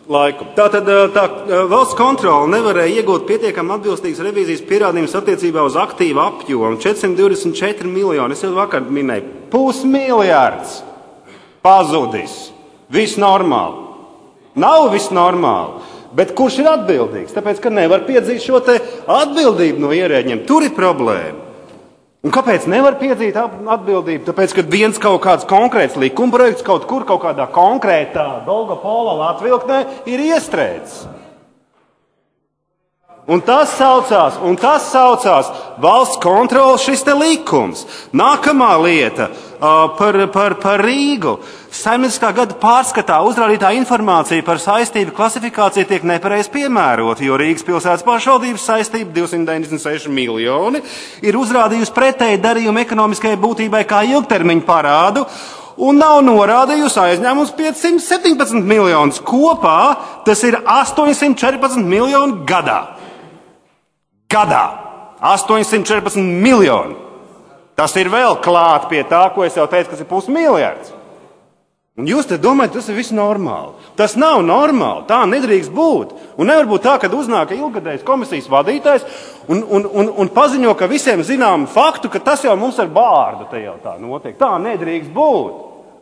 laiku. Tātad valsts kontrole nevarēja iegūt pietiekami atbilstīgas revīzijas pierādījumus attiecībā uz aktīvu apjomu. 424 miljoni, es jau vakar minēju, 500 miljards pazudis. Viss normāli. Nav viss normāli. Bet kurš ir atbildīgs? Tāpēc, ka nevar piedzīt šo te atbildību no ierēģiem. Tur ir problēma. Un kāpēc nevar piedzīt atbildību? Tāpēc, ka viens kaut kāds konkrēts likumprojekts kaut kur, kaut kādā konkrētā Dolgopolo atvilknē ir iestrēdzis. Un tas saucās valsts kontrole šis te likums. Nākamā lieta par Rīgu. Saimnieciskā gada pārskatā uzrādītā informācija par saistību klasifikāciju tiek nepareizi piemērota, jo Rīgas pilsētas pašvaldības saistība 296 miljoni ir uzrādījusi pretēji darījumu ekonomiskajai būtībai kā ilgtermiņa parādu un nav norādījusi aizņēmums 517 miljonus. Kopā tas ir 814 miljoni gadā. Gadā 814 miljoni. Tas ir vēl klāt pie tā, ko es jau teicu, kas ir 500 miljards. Un jūs te domājat, tas ir viss normāli. Tas nav normāli, tā nedrīkst būt. Un nevar būt tā, kad uznāk ilgadējs komisijas vadītājs un paziņo, ka visiem zinām faktu, ka tas jau mums ar bārdu te jau tā notiek. Tā nedrīkst būt.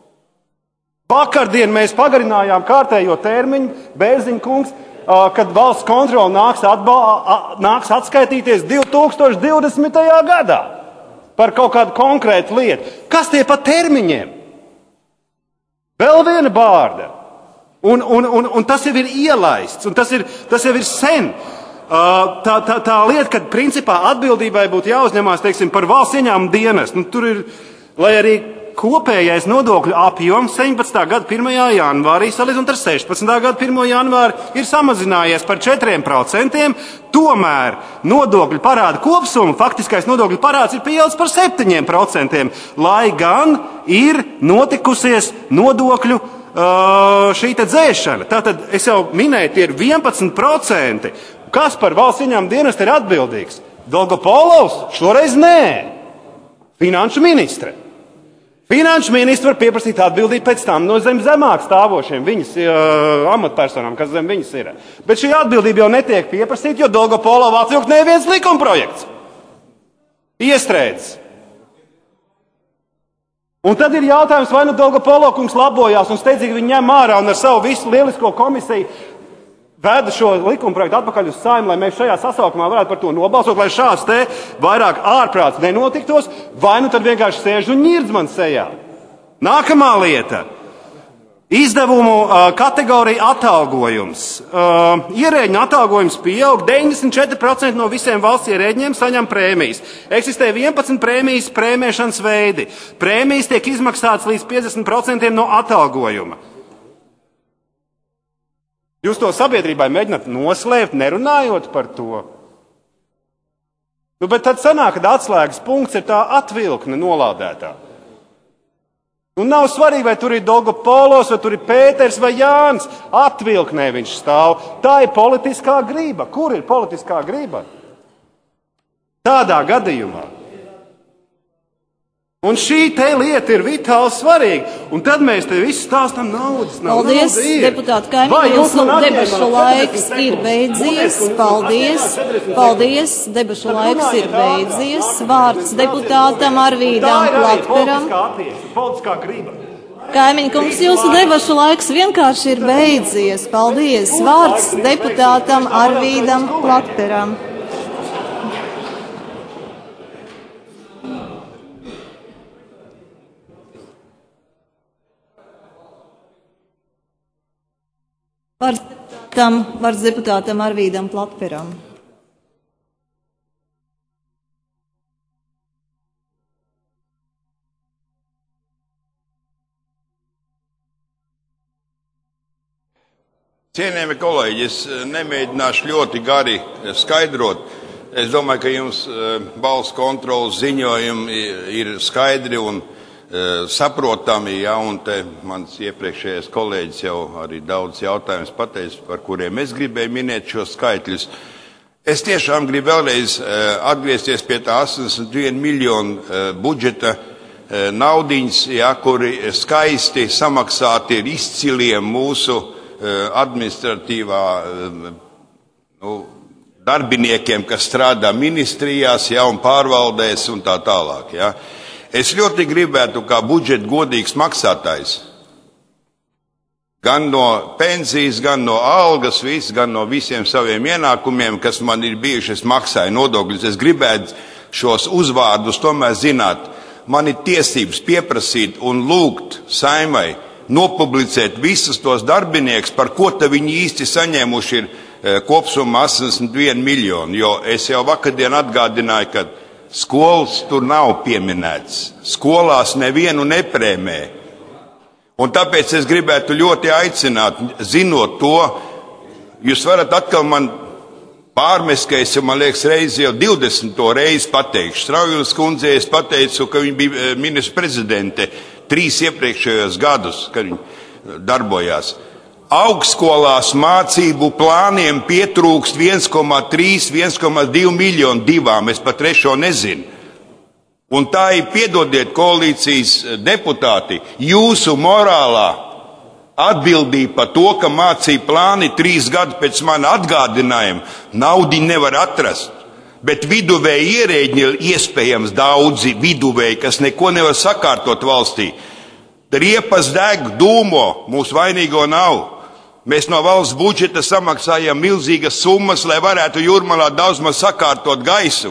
Vakardien mēs pagarinājām kārtējo termiņu, Bērziņa kungs, kad valsts kontrole nāks atskaitīties 2020. gadā par kaut kādu konkrētu lietu. Kas tie pa termiņiem? Vēl viena bārda. Un tas jau ir ielaists, un tas jau ir sen. Tā lieta, kad principā atbildībai būtu jāuzņemās, teiksim, par valsts ieņēmumu dienestu. Tur ir, lai arī kopējais nodokļu apjoms 17. gada 1. janvārī salīdzinot ar 16. gada 1. janvāri ir samazinājies par 4%, tomēr nodokļu parāda kopsumma, faktiskais nodokļu parāds ir pieaudzis par 7%, lai gan ir notikusies nodokļu šī te dzēšana. Tātad es jau minēju, tie ir 11%. Kas par valsts ieņēmumu dienestu ir atbildīgs? Dolgopolovs? Šoreiz nē. Finanšu ministre. Finanšu ministri var pieprasīt atbildību pēc tam no zemāk stāvošiem viņas amatpersonām, kas zem viņas ir. Bet šī atbildība jau netiek pieprasīta, jo Dolgopolo atvilkt neviens likumprojekts. Iestrēdzis. Un tad ir jautājums, vai nu Dolgopolo kungs labojās un steidzīgi viņu ņem ārā un ar savu visu lielisko komisiju veda šo likumprojektu atpakaļ uz Saeimu, lai mēs šajā sasaukumā varētu par to nobalsot, lai šāds te vairāk ārprāts nenotiktos, vai nu tad vienkārši sēž un ņirdz man sejā. Nākamā lieta. Izdevumu kategorija atalgojums. Ierēģņu atalgojums pieaug, 94% no visiem valsts ierēģņiem saņem prēmijas. Eksistē 11 prēmijas prēmēšanas veidi. Prēmijas tiek izmaksātas līdz 50% no atalgojuma. Jūs to sabiedrībai mēģināt noslēpt, nerunājot par to. Bet tad sanāk, ka atslēgas punkts ir tā atvilkne nolādētā. Un nav svarīgi, vai tur ir Dolgopolos, vai tur ir Pēters vai Jānis. Atvilknē viņš stāv. Tā ir politiskā grība. Kur ir politiskā grība? Tādā gadījumā. Un šī te lieta ir vitāli svarīga. Un tad mēs te visu stāstam naudas. Paldies, deputāti Kaimiņi, jūsu debašu laiks ir beidzies. Paldies, debašu laiks ir beidzies. Vārds deputātam Arvīdam Platperam. Politiskā grība. Kaimiņi kungs, jūsu debašu laiks vienkārši ir beidzies. Paldies. Vārds deputātam Arvīdam Platperam. Vārds deputātam Arvīdam Platperam. Cienījami kolēģi, es nemēģināšu ļoti gari skaidrot. Es domāju, ka jums valsts kontrolas ziņojumi ir skaidri un saprotami, ja, un te mans iepriekšējais kolēģis jau arī daudz jautājumus pateicis, par kuriem es gribēju minēt šos skaitļus. Es tiešām gribu vēlreiz atgriezties pie tā 81 miljonu budžeta naudiņas, ja, kuri skaisti samaksāti ir izciliem mūsu administratīvā darbiniekiem, kas strādā ministrijās, un pārvaldēs un tā tālāk. Ja. Es ļoti gribētu, kā budžeta godīgs maksātājs, gan no pensijas, gan no algas, gan no visiem saviem ienākumiem, kas man ir bijuši, es maksāju nodokļus. Es gribētu šos uzvārdus tomēr zināt. Man ir tiesības pieprasīt un lūgt Saimai nopublicēt visus tos darbinieks, par ko te viņi īsti saņēmuši ir kopsumma 81 miljoni, jo es jau vakardien atgādināju, ka skolas tur nav pieminēts. Skolās nevienu neprēmē. Un tāpēc es gribētu ļoti aicināt, zinot to, jūs varat atkal man pārmest, ka es jau, man liekas, reizi jau 20. reizi pateikšu. Straujunas kundzei es pateicu, ka viņa bija ministra prezidente 3 iepriekšējos gadus, kad viņa darbojās. Augstskolās mācību plāniem pietrūkst 1,3, 1,2 miljonu divām, es pat trešo nezinu. Un tā ir, piedodiet, koalīcijas deputāti, jūsu morālā atbildība par to, ka mācību plāni 3 gadu pēc mana atgādinājuma naudu nevar atrast. Bet viduvēji ierēģi ir iespējams daudzi viduvēji, kas neko nevar sakārtot valstī. Riepas deg, dūmo, mūsu vainīgo nav. Mēs no valsts budžeta samaksājam milzīgas summas, lai varētu Jūrmalā daudz maz sakārtot gaisu.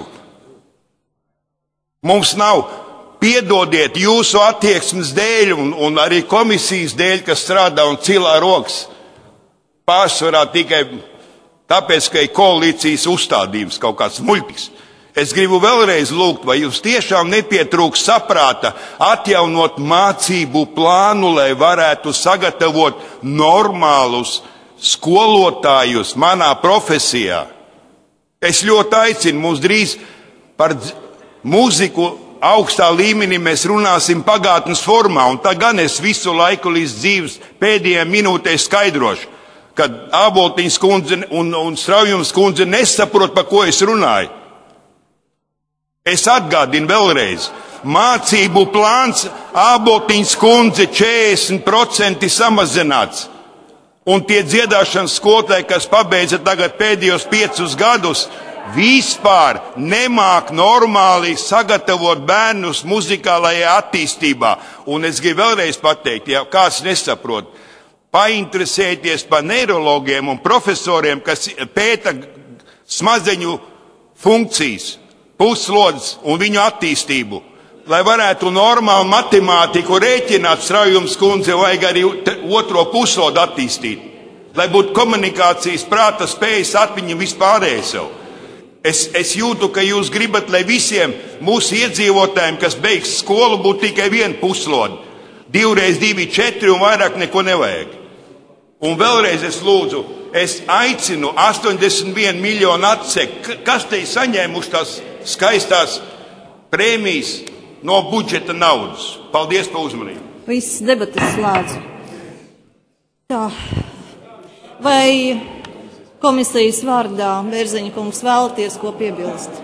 Mums nav, piedodiet, jūsu attieksmes dēļ un arī komisijas dēļ, kas strādā un cilā rokas. Pārsvarā tikai tāpēc, ka ir koalīcijas uzstādījums kaut kāds muļķis. Es gribu vēlreiz lūgt, vai jums tiešām nepietrūks saprāta atjaunot mācību plānu, lai varētu sagatavot normālus skolotājus manā profesijā. Es ļoti aicinu, mums drīz par mūziku augstā līmenī mēs runāsim pagātnes formā, un tā gan es visu laiku līdz dzīves pēdējiem minūtēm skaidrošu, kad Āboltiņas kundze un Straujums kundze nesaprot, par ko es runāju. Es atgādinu vēlreiz, mācību plāns Āboltiņas kundze 40% samazināts. Un tie dziedāšanas skolotāji, kas pabeidza tagad pēdējos 5 gadus, vispār nemāk normāli sagatavot bērnus muzikālajā attīstībā. Un es gribu vēlreiz pateikt, ja kāds nesaprot, painteresēties par neirologiem un profesoriem, kas pēta smadzeņu funkcijas, puslodes un viņu attīstību. Lai varētu normālu matemātiku rēķināt, Straujums kundze, vajag arī otro puslodu attīstīt. Lai būtu komunikācijas, prāta spējas, atmiņa vispārējais sev. Es jūtu, ka jūs gribat, lai visiem mūsu iedzīvotājiem, kas beigs skolu, būtu tikai viena puslode. 2 × 2 = 4 un vairāk neko nevajag. Un vēlreiz es lūdzu, es aicinu 81 miljonu atsekt, kas te ir saņēmuši tās skaistās prēmijas no budžeta naudas. Paldies par uzmanību. Viss debatas slēdz. Tā. Vai komisijas vārdā Bērziņa kungs vēlaties ko piebilst?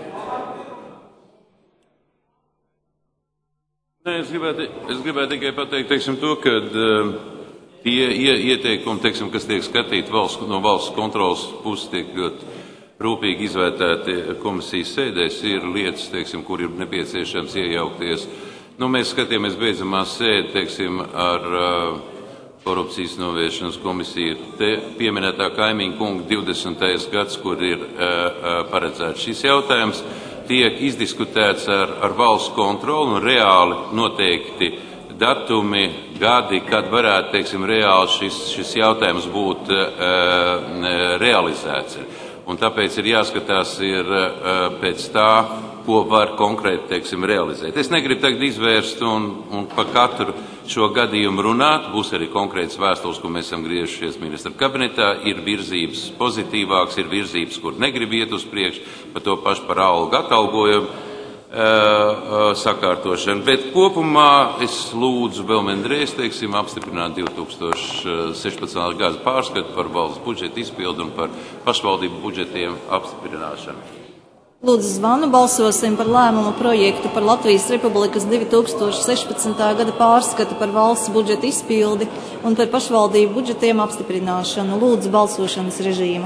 Nē, es gribētu tikai pateikt, to, ka tie ieteikumi, kas tiek skatīti no valsts kontrolas puses, tiek ļoti rūpīgi izvērtēti komisijas sēdēs, ir lietas, kur ir nepieciešams iejaukties. Mēs skatījāmies beidzamā sēde, ar korupcijas novēršanas komisiju. Te pieminētā Kaimiņa kunga 20. gads, kur ir paredzēts šis jautājums, tiek izdiskutēts ar valsts kontroli un reāli noteikti datumi, gadi, kad varētu, reāli šis jautājums būt realizēts. Un tāpēc ir jāskatās pēc tā, ko var konkrēti, realizēt. Es negribu tagad izvērst un par katru šo gadījumu runāt. Būs arī konkrēts vēstules, ko mēs esam griežušies ministra kabinetā. Ir virzības pozitīvāks, ir virzības, kur negrib iet uz priekšu, par to pašu par algu atalgojumu sakārtošanu. Bet kopumā es lūdzu vēl vienreiz, apstiprināt 2016. gada pārskatu par valsts budžeta izpildu un par pašvaldību budžetiem apstiprināšanu. Lūdzu zvanu, balsosim par lēmumu projektu par Latvijas Republikas 2016. gada pārskatu par valsts budžeta izpildi un par pašvaldību budžetiem apstiprināšanu. Lūdzu balsošanas režīmu.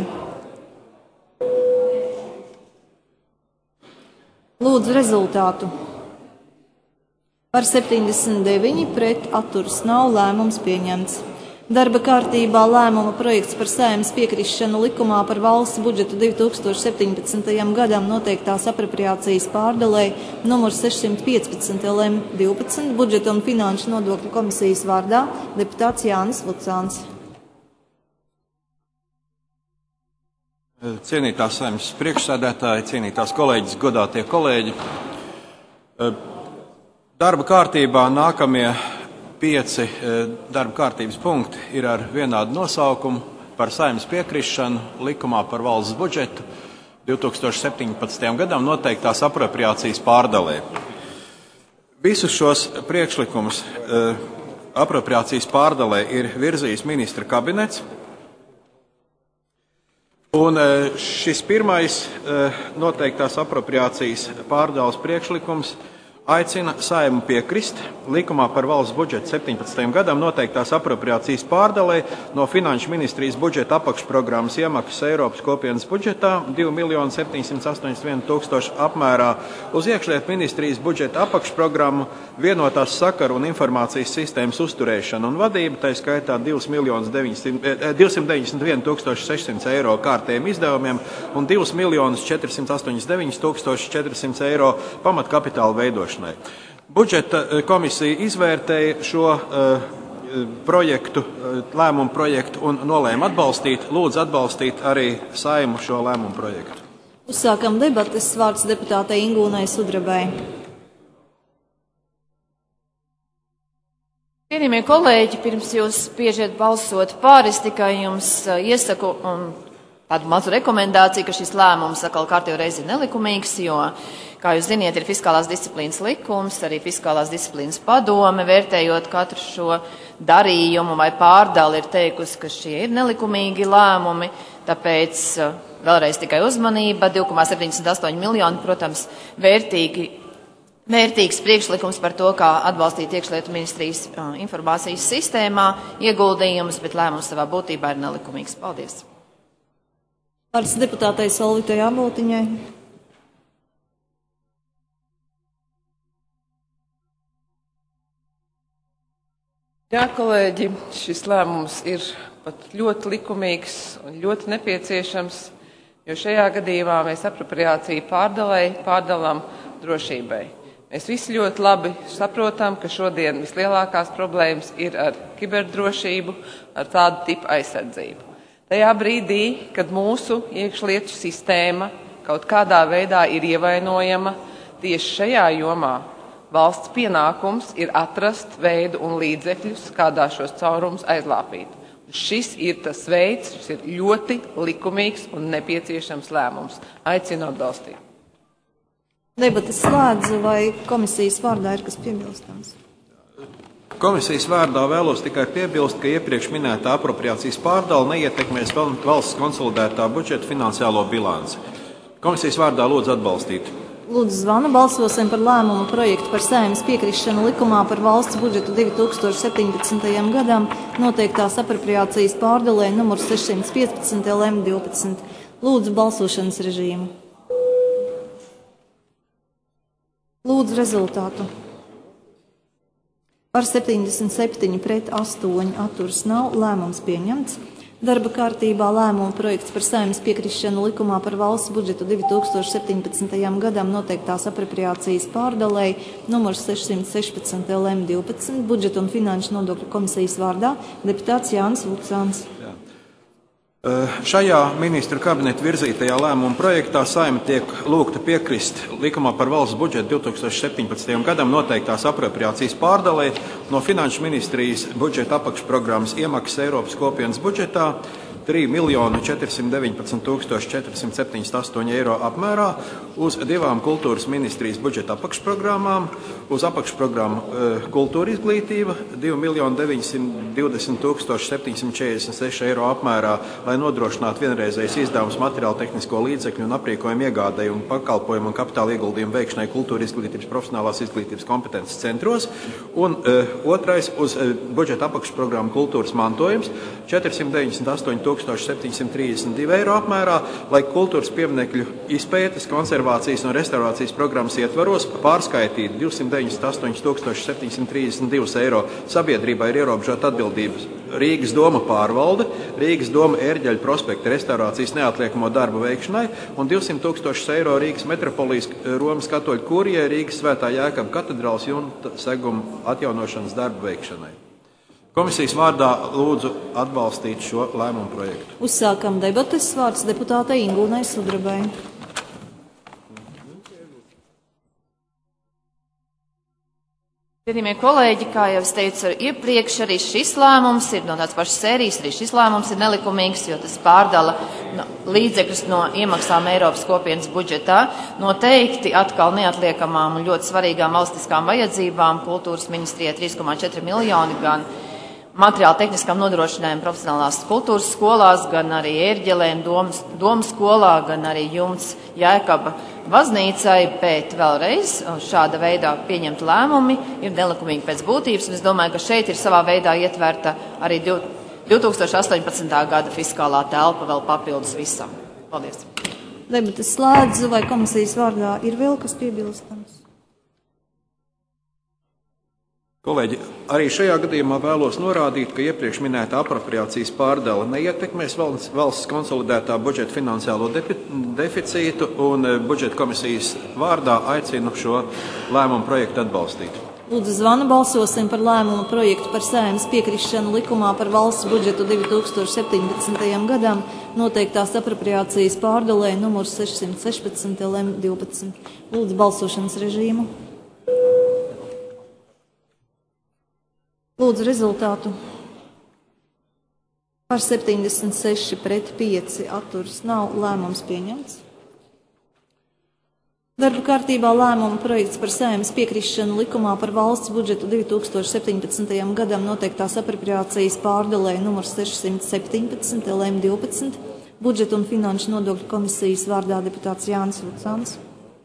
Lūdzu rezultātu. Par 79 pret atturas nav, lēmums pieņemts. Darba kārtībā lēmuma projekts par Saeimas piekrišanu likumā par valsts budžetu 2017. gadam noteiktās apropriācijas pārdalē numur 615 LM 12 budžeta un finanšu nodokļu komisijas vārdā deputāts Jānis Vucāns. Cienītās Saeimas priekšsēdētāji, cienītās kolēģis, godātie kolēģi. Darba kārtībā nākamie 5 darba kārtības punkti ir ar vienādu nosaukumu par Saeimas piekrišanu likumā par valsts budžetu 2017. gadam noteiktās apropriācijas pārdalē. Visus šos priekšlikumus apropriācijas pārdalē ir virzījis ministra kabinets. Un šis pirmais noteiktās apropriācijas pārdales priekšlikums aicina Saeimu piekrist likumā par valsts budžetu 17. gadam noteiktās apropriācijas pārdalē no Finanšu ministrijas budžeta apakšprogrammas iemaksas Eiropas kopienas budžetā 2 781 000 apmērā uz iekšlietu ministrijas budžeta apakšprogrammu vienotās sakaru un informācijas sistēmas uzturēšanu un vadību, tā skaitā 2 291 600 eiro kārtējiem izdevumiem un 2 489 400 eiro pamatkapitāla veidošanai. Budžeta komisija izvērtēja šo lēmumu projektu un nolēma atbalstīt. Lūdzu atbalstīt arī Saeimu šo lēmumu projektu. Uzsākam debates. Vārds deputātei Ingūnai Sudrabai. Cienījamie kolēģi, pirms jūs spiežat balsot pār, es tikai jums iesaku tādu mazu rekomendāciju, ka šis lēmums atkal kārtējo reizi ir nelikumīgs, jo, kā jūs ziniet, ir fiskālās disciplīnas likums, arī fiskālās disciplīnas padome, vērtējot katru šo darījumu vai pārdali, ir teikusi, ka šie ir nelikumīgi lēmumi, tāpēc vēlreiz tikai uzmanība, 2,78 miljoni, protams, vērtīgs priekšlikums par to, kā atbalstīt iekšlietu ministrijas informācijas sistēmā ieguldījumus, bet lēmums savā būtībā ir nelikumīgs. Paldies! Vārds deputātei Solvitai Āboltiņai. Jā, kolēģi, šis lēmums ir pat ļoti likumīgs un ļoti nepieciešams, jo šajā gadījumā mēs apropriāciju pārdalām drošībai. Mēs visi ļoti labi saprotam, ka šodien vislielākās problēmas ir ar kiberdrošību, ar tādu tipu aizsardzību. Tajā brīdī, kad mūsu iekšlietu sistēma kaut kādā veidā ir ievainojama tieši šajā jomā, valsts pienākums ir atrast veidu un līdzekļus, kādā šos caurumus aizlāpīt. Šis ir tas veids, šis ir ļoti likumīgs un nepieciešams lēmums. Aicinu atbalstīt. Debates slēdzu, vai komisijas vārdā ir kas piebilstams? Komisijas vārdā vēlos tikai piebilst, ka iepriekš minētā apropriācijas pārdala neietekmēs valsts konsolidētā budžeta finansiālo bilanci. Komisijas vārdā lūdzu atbalstīt. Lūdzu zvanu, balsosim par lēmumu projektu par Saeimas piekrišanu likumā par valsts budžetu 2017. gadam noteiktās apropriācijas pārdalē numur 615 LM 12. Lūdzu balsošanas režīmu. Lūdzu rezultātu. Par 77 pret 8 atturas nav, lēmums pieņemts. Darba kārtībā lēmuma projekts par Saeimas piekrišanu likumā par valsts budžetu 2017. gadam noteiktās apropriācijas pārdalē numurs 616 LM 12 budžeta un finanšu nodokļu komisijas vārdā deputāts Jānis Vucāns. Šajā ministra kabineta virzītajā lēmuma projektā Saeima tiek lūgta piekrist likumā par valsts budžetu 2017. gadam noteiktās apropriācijas pārdalē no Finanšu ministrijas budžeta apakšprogrammas iemaksas Eiropas kopienas budžetā 3 419 478 eiro apmērā uz 2 kultūras ministrijas budžeta apakšprogrammām, uz apakšprogrammu kultūra izglītība 2 920 746 eiro apmērā, lai nodrošinātu vienreizējas izdevumus materiālu tehnisko līdzekļu un aprīkojumu iegādēju un pakalpojumu un kapitāla ieguldījumu veikšanai kultūra izglītības profesionālās izglītības kompetences centros. Un otrais uz budžeta apakšprogrammu kultūras mantojums 498 732 eiro apmērā, lai kultūras pieminekļu izpētes, konservācijas un restaurācijas programmas ietvaros pārskaitītu 298 732 eiro. Sabiedrībā ir ierobežota atbildības Rīgas doma pārvalde, Rīgas doma Ērģeļa prospekta restaurācijas neatliekamo darbu veikšanai un 200 000 eiro Rīgas metropolijas Romas katoļu kurijai Rīgas Svētā Jēkaba katedrāles jumta seguma atjaunošanas darbu veikšanai. Komisijas vārdā lūdzu atbalstīt šo lēmumu projektu. Uzsākam debates. Vārds deputātei Ingūnai Sudrabai. Cienījamie kolēģi, kā jau es teicu iepriekš, arī šis lēmums ir no tādas pašas sērijas, arī šis lēmums ir nelikumīgs, jo tas pārdala līdzekļus no iemaksām Eiropas kopienas budžetā. Noteikti atkal neatliekamām un ļoti svarīgām valstiskām vajadzībām kultūras ministrijai 3,4 miljoni gan materiāla tehniskām nodrošinājumiem profesionālās kultūras skolās, gan arī Ērģelēm domas skolā, gan arī jumts Jēkaba baznīcai, bet vēlreiz šāda veidā pieņemt lēmumi ir nelikumīgi pēc būtības, un es domāju, ka šeit ir savā veidā ietverta arī 2018. gada fiskālā telpa vēl papildus visam. Paldies. Debates slēdzu, vai komisijas vārdā ir vēl kas piebilstams? Kolēģi, arī šajā gadījumā vēlos norādīt, ka iepriekš minēta apropriācijas pārdala neietekmēs valsts konsolidētā budžeta finansiālo deficītu un budžeta komisijas vārdā aicinu šo lēmumu projektu atbalstīt. Lūdzu, zvanu balsosim par lēmumu projektu par Saeimas piekrišanu likumā par valsts budžetu 2017. gadam noteiktās apropriācijas pārdalē numurs 616 LM12. Lūdzu, balsošanas režīmu. Lūdzu rezultātu. Par 76 pret 5 atturas nav, lēmums pieņemts. Darba kārtībā lēmuma projekts par Saeimas piekrišanu likumā par valsts budžetu 2017. gadam noteiktās apropriācijas pārdalē numurs 617 LM12. Budžeta un finanšu nodokļu komisijas vārdā deputāts Jānis Lucāns.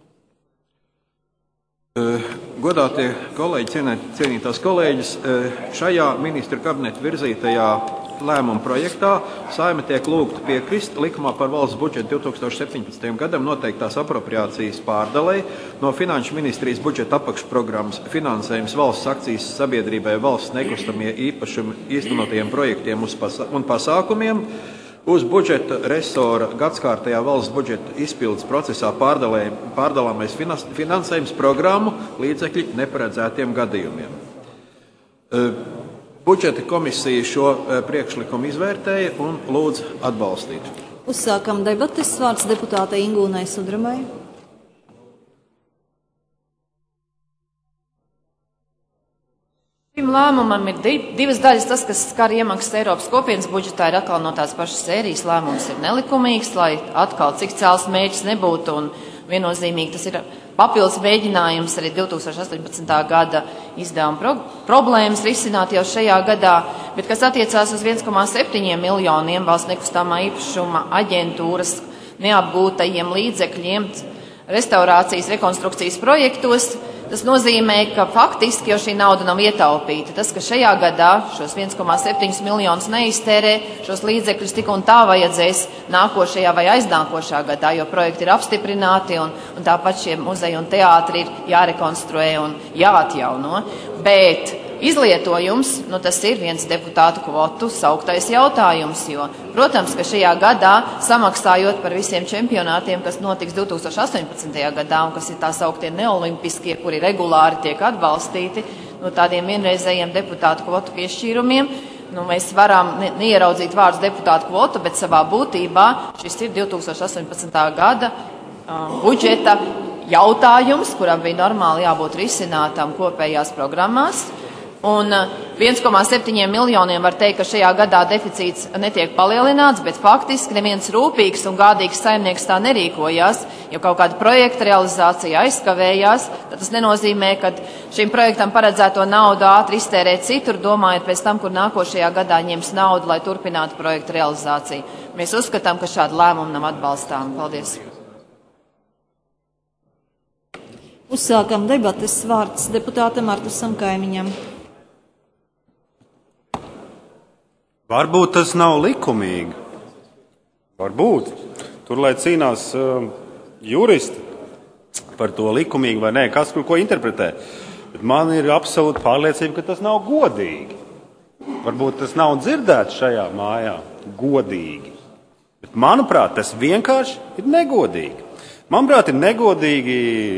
Godātie kolēģi, cienītās kolēģis, šajā ministra kabineta virzītajā lēmuma projektā Saeima tiek lūgta piekrist likumā par valsts budžetu 2017. gadam noteiktās apropriācijas pārdalei no Finanšu ministrijas budžeta apakšprogrammas finansējums valsts akcijas sabiedrībai valsts nekustamie īpašumi īstenotajiem projektiem un pasākumiem uz budžeta resora gadskārtajā valsts budžeta izpildes procesā pārdalāmais finansējums programmu līdzekļi neparedzētiem gadījumiem. Budžeta komisija šo priekšlikumu izvērtēja un lūdz atbalstīt. Uzsākam debates. Vārds deputātei Ingūnai Sudrabai. Šim lēmumam ir divas daļas. Tas, kas skar iemaksas Eiropas kopienas budžetā, ir atkal no tās pašas sērijas. Lēmums ir nelikumīgs, lai atkal cik cēls mērķis nebūtu, un viennozīmīgi tas ir papildus mēģinājums arī 2018. gada izdevuma problēmas risināt jau šajā gadā, bet kas attiecās uz 1,7 miljoniem valsts nekustamā īpašuma aģentūras neapgūtajiem līdzekļiem restaurācijas, rekonstrukcijas projektos, tas nozīmē, ka faktiski jau šī nauda nav ietaupīta. Tas, ka šajā gadā šos 1,7 miljonus neiztērē, šos līdzekļus tik un tā vajadzēs nākošajā vai aiznākošā gadā, jo projekti ir apstiprināti un tāpat šie muzeji un teātri ir jārekonstruē un jāatjauno. Bet izlietojums, tas ir viens deputātu kvotu sauktais jautājums, jo, protams, ka šajā gadā samaksājot par visiem čempionātiem, kas notiks 2018. gadā un kas ir tā sauktie neolimpiskie, kuri regulāri tiek atbalstīti, no tādiem vienreizējiem deputātu kvotu piešķīrumiem, mēs varam neieraudzīt vārdus deputātu kvota, bet savā būtībā šis ir 2018. gada budžeta jautājums, kuram bija normāli jābūt risinātam kopējās programmās. Un 1,7 miljoniem var teikt, ka šajā gadā deficīts netiek palielināts, bet faktiski neviens rūpīgs un gādīgs saimnieks tā nerīkojās, jo kaut kāda projekta realizācija aizkavējās, tad tas nenozīmē, ka šim projektam paredzēto naudu ātri iztērēt citur, domājot pēc tam, kur nākošajā gadā ņems naudu, lai turpinātu projekta realizāciju. Mēs uzskatām, ka šāda lēmuma nav atbalstām. Paldies. Uzsākam debates. Vārds deputātam Artusam Kaimiņam. Varbūt tas nav likumīgi. Varbūt. Tur, lai cīnās juristi par to likumīgi vai nē, kas ko interpretē. Bet man ir absolūta pārliecība, ka tas nav godīgi. Varbūt tas nav dzirdēts šajā mājā godīgi. Bet, manuprāt, tas vienkārši ir negodīgi. Manuprāt, ir negodīgi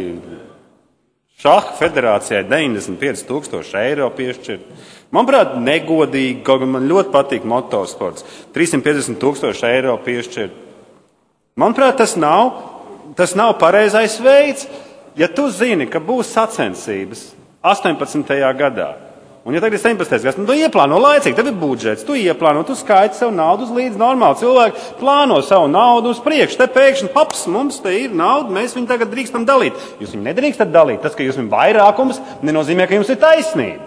šaha federācijai 95,000 eiro piešķirt. Manuprāt, negodīgi, kaut gan man ļoti patīk motosports, 350,000 eiro piešķirt. Manuprāt, tas nav pareizais veids. Ja tu zini, ka būs sacensības 18. gadā, un ja tagad ir 17. gads, tu ieplāno laicīgi, tev ir budžets, tu ieplāno, tu skaiti savu naudu uz līdz normāli. Cilvēki plāno savu naudu uz priekšu, te pēkšņi, paps, mums te ir nauda, mēs viņu tagad drīkstam dalīt. Jūs viņu nedrīkstat dalīt, tas, ka jūs viņu vairākums, nenozīmē, ka jums ir taisnība.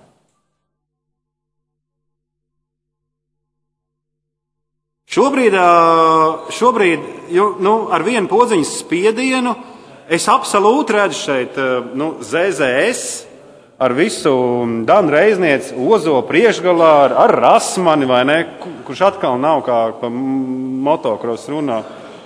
Šobrīd ar vienu podziņas spiedienu es absolūti redzu šeit ZZS ar visu Danu Reiznieci, Ozo priekšgalā, ar Rasmani, vai ne, kurš atkal nav kā pa motokros runā.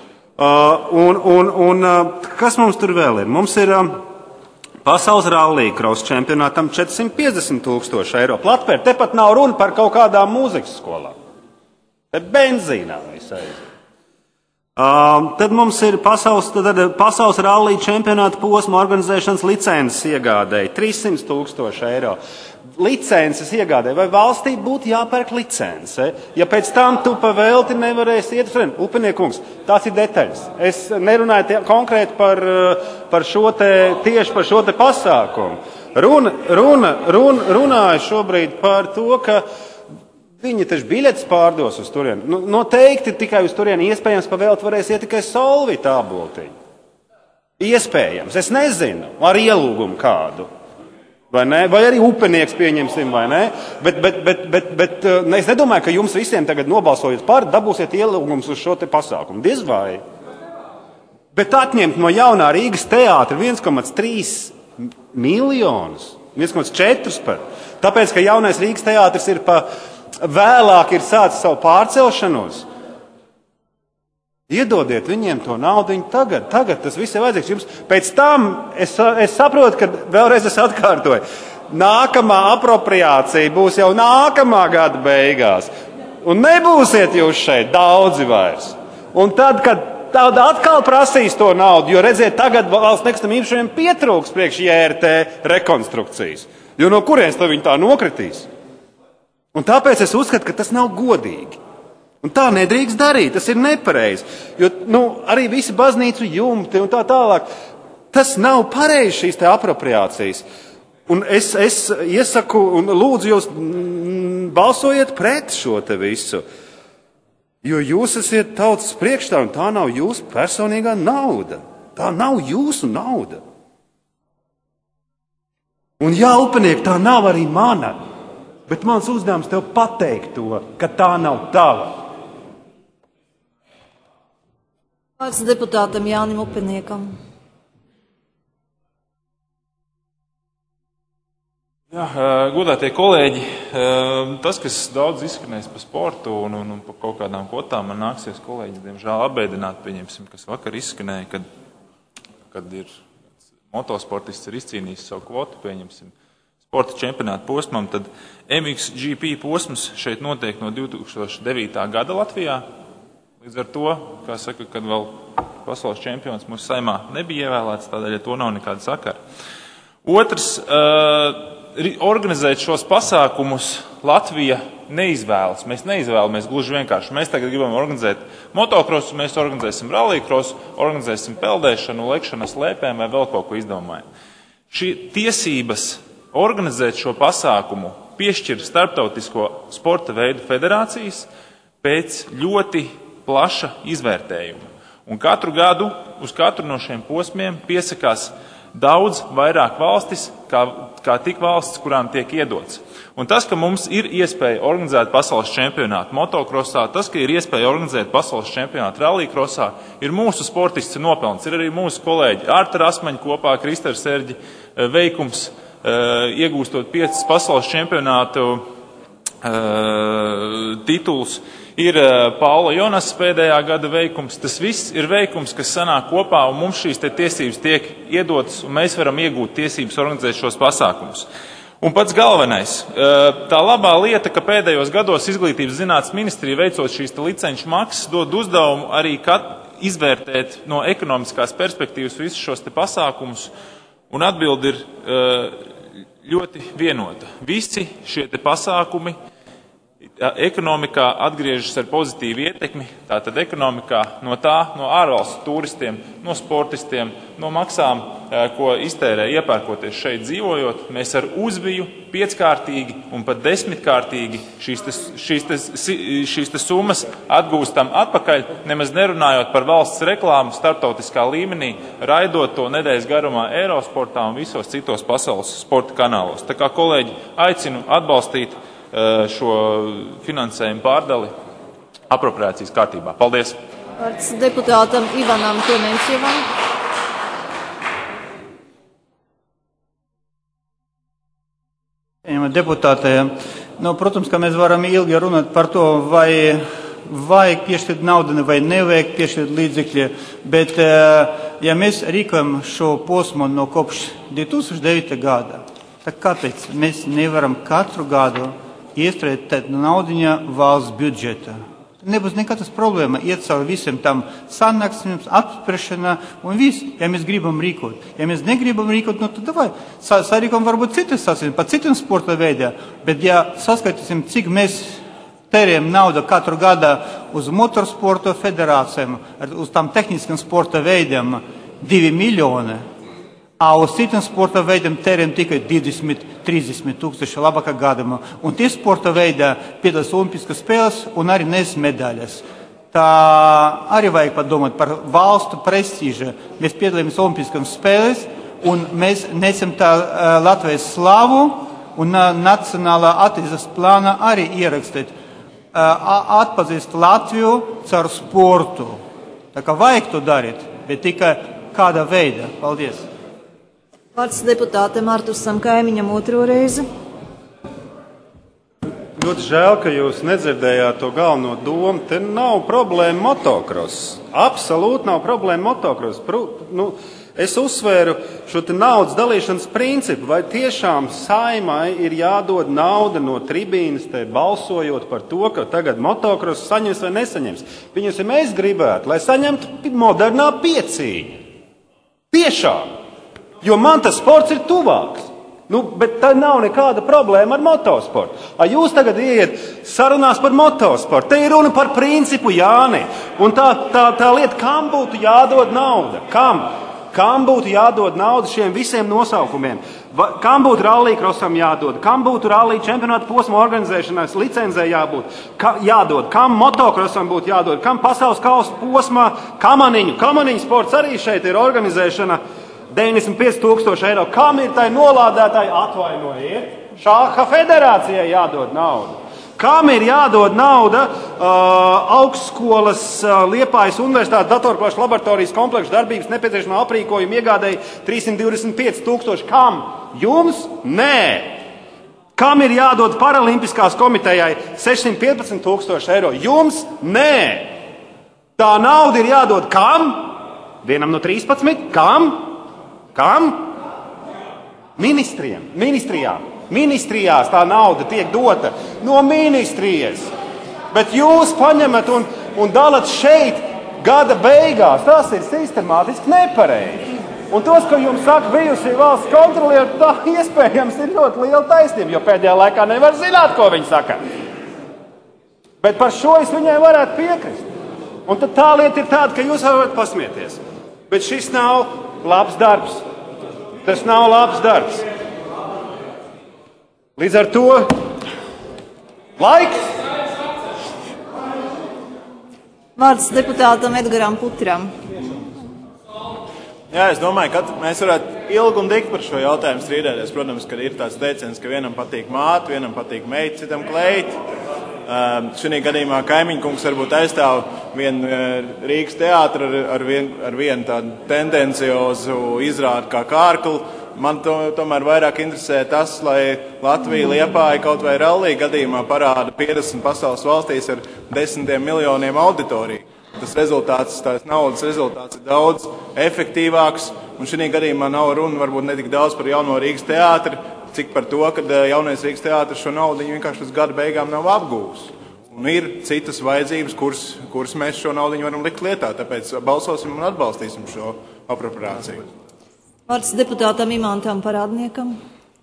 Kas mums tur vēl ir? Mums ir pasaules rallija cross čempionātam 450,000 eiro. Platpēr, tepat nav runa par kaut kādām mūzikas skolām. Te benzīnā viss aiziet. Tad mums ir pasaules rallija čempionāta posma organizēšanas licences iegādēji 300,000 eiro. Licences iegādēji. Vai valstī būtu jāpērk licence? Ja pēc tam tu pa velti nevarēsi iet uz Upiniekungs, tās ir detaļas. Es nerunāju konkrēti par tieši par šo te pasākumu. Runāju šobrīd par to, ka viņi taču biļetes pārdos uz turieni. Noteikti tikai uz turieni iespējams pavēlt varēs iet tikai Solvita āboltiņu. Iespējams, es nezinu, ar ielūgumu kādu. Vai ne? Vai arī upenieks pieņemsim, vai ne? Bet es nedomāju, ka jums visiem tagad nobalsojot par, dabūsiet ielūgumus uz šo te pasākumu. Diez vai. Bet atņemt no jaunā Rīgas teātra 1,3 miljonus, 1,4 pat. Tāpēc, ka jaunais Rīgas teātris ir vēlāk ir sācis savu pārcelšanos. Iedodiet viņiem to naudu tagad tas viss ir vajadzīgs jums. Pēc tam es saprotu, ka vēlreiz es atkārtoju. Nākamā apropriācija būs jau nākamā gada beigās. Un nebūsiet jūs šeit daudzi vairs. Un tad, kad tāda atkal prasīs to naudu, jo redziet, tagad valsts nekustamiem īpašumiem pietrūks priekš JRT rekonstrukcijas. Jo no kurienes tad viņi tā nokritīs? Un tāpēc es uzskatu, ka tas nav godīgi. Un tā nedrīkst darīt, tas ir nepareizi. Jo arī visi baznīcu jumti un tā tālāk, tas nav pareizi šīs te apropriācijas. Un es iesaku un lūdzu jūs balsojiet pret šo te visu. Jo jūs esat tautas priekšstāv un tā nav jūsu personīgā nauda. Tā nav jūsu nauda. Un jā, upenieki, tā nav arī mana. Bet mans uzdevums tev pateikt to, ka tā nav tava. Vārds deputātam Jānim Upeniekam. Jā, godātie kolēģi, tas, kas daudz izskanēs par sportu un par kaut kādām kvotām, man nāksies kolēģi, diemžēl, apbēdināt, pieņemsim, kas vakar izskanēja, kad ir motosportists ir izcīnījis savu kvotu, pieņemsim, sporta čempionāta posmam, tad MXGP posms šeit notiek no 2009. Gada Latvijā. Līdz ar to, kā saka, kad vēl pasaules čempions mūsu saimā nebija ievēlēts, tādēļ to nav nekāda sakara. Otrs, organizēt šos pasākumus Latvija neizvēlas. Mēs neizvēlamies gluži vienkārši. Mēs tagad gribam organizēt motokrosu, mēs organizēsim rallycrosu, organizēsim peldēšanu, lekšanu slēpēm vai vēl kaut ko izdomājam. Šī tiesības organizēt šo pasākumu piešķir starptautisko sporta veidu federācijas pēc ļoti plaša izvērtējuma. Un katru gadu uz katru no šiem posmiem piesakās daudz vairāk valstis, kā tik valstis, kurām tiek iedots. Un tas, ka mums ir iespēja organizēt pasaules čempionātu motokrosā, tas, ka ir iespēja organizēt pasaules čempionātu rallykrosā, ir mūsu sportists nopelns. Ir arī mūsu kolēģi Arta Rasmaņa kopā, Kristers Serģi veikums, iegūstot 5 pasaules čempionātu titulus. Ir Paula Jonas pēdējā gada veikums. Tas viss ir veikums, kas sanāk kopā, un mums šīs tiesības tiek iedotas, un mēs varam iegūt tiesības organizēt šos pasākumus. Un pats galvenais, tā labā lieta, ka pēdējos gados Izglītības zinātnes ministrija veicot šīs licenču maksas, dod uzdevumu arī izvērtēt no ekonomiskās perspektīvas visus šos pasākumus, un atbildi ir ļoti vienota. Visi šie pasākumi ekonomikā atgriežas ar pozitīvu ietekmi, tātad ekonomikā no ārvalstu turistiem, no sportistiem, no maksām, ko iztērē iepērkoties šeit dzīvojot, mēs ar uzviju 5-kārtīgi un pat 10-kārtīgi šīs summas atgūstam atpakaļ, nemaz nerunājot par valsts reklāmu starptautiskā līmenī, raidot to nedēļas garumā Eirosportā un visos citos pasaules sporta kanālos. Tā kā kolēģi aicinu atbalstīt šo finansējumu pārdali apropriācijas kārtībā. Paldies! Vārds deputātam Ivanam Klemencievam. Deputātē, protams, ka mēs varam ilgi runāt par to, vai vajag piešķirt naudu vai nevajag piešķirt līdzekļi, bet ja mēs rīkojam šo posmu no kopš 2009. gada, tad kāpēc mēs nevaram katru gadu iestrādāt naudiņa valsts budžeta? Nebūs nekādas problēma iet caur visiem tam sanāksmēm, apspriešanā un viss, ja mēs gribam rīkot. Ja mēs negribam rīkot, tad davai sarīkam varbūt citas sasīm, pa citiem sporta veidiem, bet ja saskatīsim, cik mēs tērējam naudu katru gadu uz motorsporta federācijām, uz tam tehniskiem sporta veidiem 2 miljoni, a uz citiem sporta veidiem tērējam tikai 20-30 tūkstoši labākā gadījumā. Un tie sporta veidā piedalās Olimpiskas spēles un arī nes medaļas. Tā arī vajag padomāt par valstu prestīžu. Mēs piedalāmies Olimpiskās spēles un mēs nesam tā Latvijas slavu un nacionālā attīstības plāna arī ierakstīt. Atpazīst Latviju caur sportu. Tā kā vajag to darīt, bet tikai kādā veidā. Paldies! Vārds deputātam Artusam Kaimiņam otro reizi. Ļoti žēl, ka jūs nedzirdējāt to galveno domu. Te nav problēma motokross. Absolūti nav problēma motokross. Es uzsvēru šo naudas dalīšanas principu, vai tiešām Saeimai ir jādod nauda no tribīnes, te balsojot par to, ka tagad motokross saņems vai nesaņems. Viņus, ja mēs gribētu, lai saņemtu modernā piecīņa. Tiešām. Jo man tas sports ir tuvāks. Bet tā nav nekāda problēma ar motosportu. Jūs tagad ieiet sarunās par motosportu. Te ir runa par principu, Jāni. Un tā lieta, kam būtu jādod nauda? Kam būtu jādod nauda šiem visiem nosaukumiem? Kam būtu rallykrosam jādod? Kam būtu rally čempionāta posma organizēšanās licencē jādod? Kam motokrosam būtu jādod? Kam pasaules kausa posmā kamaniņu? Kamaniņu sports arī šeit ir organizēšana 95,000 eiro. Kam ir tai nolādētāji? Atvainojiet. Šāha federācijai jādod naudu. Kam ir jādod nauda augstskolas Liepājas universitātes datorklašu laboratorijas kompleksu darbības nepieciešamā aprīkojuma iegādēji 325,000? Kam? Jums? Nē. Kam ir jādod paralimpiskās komitejai 615,000 eiro? Jums? Nē. Tā nauda ir jādod kam? Vienam no 13? Kam? Ministrijām. Ministrijās tā nauda tiek dota no ministrijas. Bet jūs paņemat un dalat šeit gada beigās. Tas ir sistemātiski nepareizi. Un tos, ko jums saka bijusi valsts kontrolieri, tā iespējams ir ļoti liela taisnība, jo pēdējā laikā nevar zināt, ko viņi saka. Bet par šo es viņai varētu piekrist. Un tad tā lieta ir tāda, ka jūs varat pasmieties. Bet šis nav labs darbs. Tas nav labs darbs. Līdz ar to Laiks! Vārds deputātam Edgaram Putram. Jā, es domāju, ka mēs varētu ilgi un dikti par šo jautājumu strīdēties. Protams, ka ir tāds teiciens, ka vienam patīk māte, vienam patīk meita, citam kleiti. Šī gadījumā Kaimiņkungs varbūt aizstāv vienu Rīgas teātru ar vienu tādu tendenciozu izrādi kā Kārklu. Man tomēr vairāk interesē tas, lai Latvija Liepāja kaut vai rallija gadījumā parāda 50 pasaules valstīs ar 10 miljoniem auditoriju. Tas rezultāts, tās naudas rezultāts ir daudz efektīvāks, un šī gadījumā nav runa varbūt ne tik daudz par jauno Rīgas teātri, cik par to, ka jaunais Rīgas teātris šo naudu vienkārši uz gada beigām nav apgūs. Un ir citas vajadzības, kuras mēs šo naudu varam likt lietā, tāpēc balsosim un atbalstīsim šo apropriāciju. Vārds deputātam Imantam Parādniekam.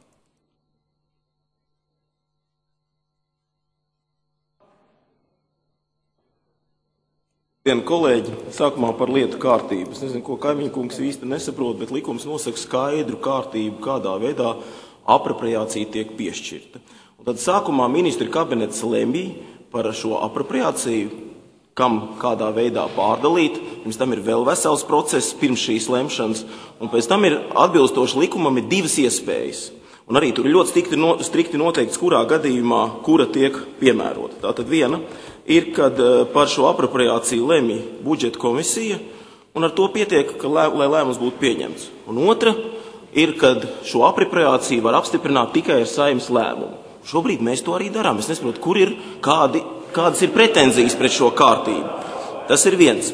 Kolēģi, sākumā par lietu kārtību. Es nezinu, ko Kaimiņkungs īsti nesaprot, bet likums nosaka skaidru kārtību, kādā veidā apropriācija tiek piešķirta. Un tad sākumā ministri kabinets lemj par šo apropriāciju, kam kādā veidā pārdalīt. Pirms tam ir vēl vesels process pirms šīs lemšanas, un pēc tam ir atbilstoši likumam ir divas iespējas. Un arī tur ir ļoti strikti noteikts, kurā gadījumā kura tiek piemērota. Tātad viena ir, kad par šo apropriāciju lemj budžeta komisija, un ar to pietiek, lai lēmums būtu pieņemts. Un otra ir, kad šo apropriāciju var apstiprināt tikai ar Saeimas lēmumu. Šobrīd mēs to arī darām. Es nesaprotu, kur ir kādas ir pretenzijas pret šo kārtību. Tas ir viens.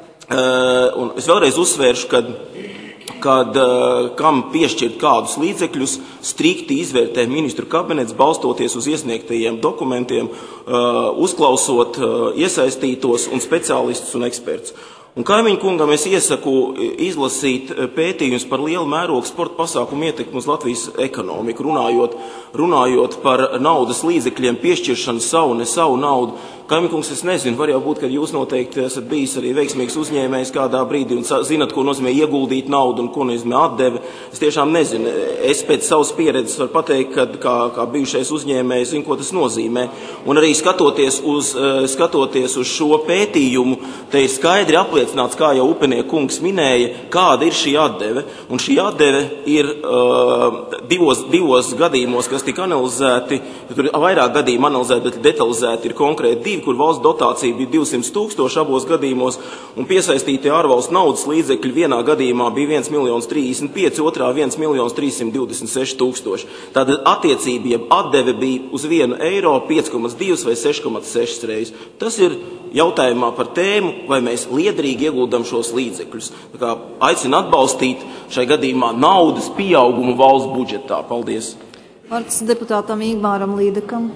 Un es vēlreiz uzsvēršu, kad kam piešķirt kādus līdzekļus, strikti izvērtē ministru kabinets, balstoties uz iesniegtajiem dokumentiem, uzklausot iesaistītos un speciālistus un ekspertus. Un Kaimiņkungam es iesaku izlasīt pētījumus par lielu mērogu sporta pasākumu ietekmi uz Latvijas ekonomiku, runājot par naudas līdzekļiem piešķiršanu savu, ne savu naudu. Kaimiņkungs, es nezinu, var jau būt, ka jūs noteikti esat bijis arī veiksmīgs uzņēmējs kādā brīdī un zinat, ko nozīmē ieguldīt naudu un ko nozīmē atdeve. Es tiešām nezinu. Es pēc savas pieredzes varu pateikt, ka kā bijušais uzņēmējs zinu, ko tas nozīmē. Un arī skatoties uz šo pētījumu, te ir skaidri apliecināts, kā jau Upenieku kungs minēja, kāda ir šī atdeve. Un šī atdeve ir divos gadījumos, kas tika analizēti, tur ir vairāk gadījumu analizēti, bet detalizēti ir konkrēti divi, kur valsts dotācija bija 200 000 abos gadījumos, un piesaistītie ārvalstu naudas līdzekļi vienā gadījumā bija 1 035 000, otrā 1 326 000. Tātad attiecība, jeb atdeve bija uz 1 eiro 5,2 vai 6,6 reizes. Tas ir jautājumā par tēmu, vai mēs liederīgi ieguldam šos līdzekļus. Tā kā aicinu atbalstīt šai gadījumā naudas pieaugumu valsts budžetā. Paldies! Vārds deputātam Ingmāram Līdekam.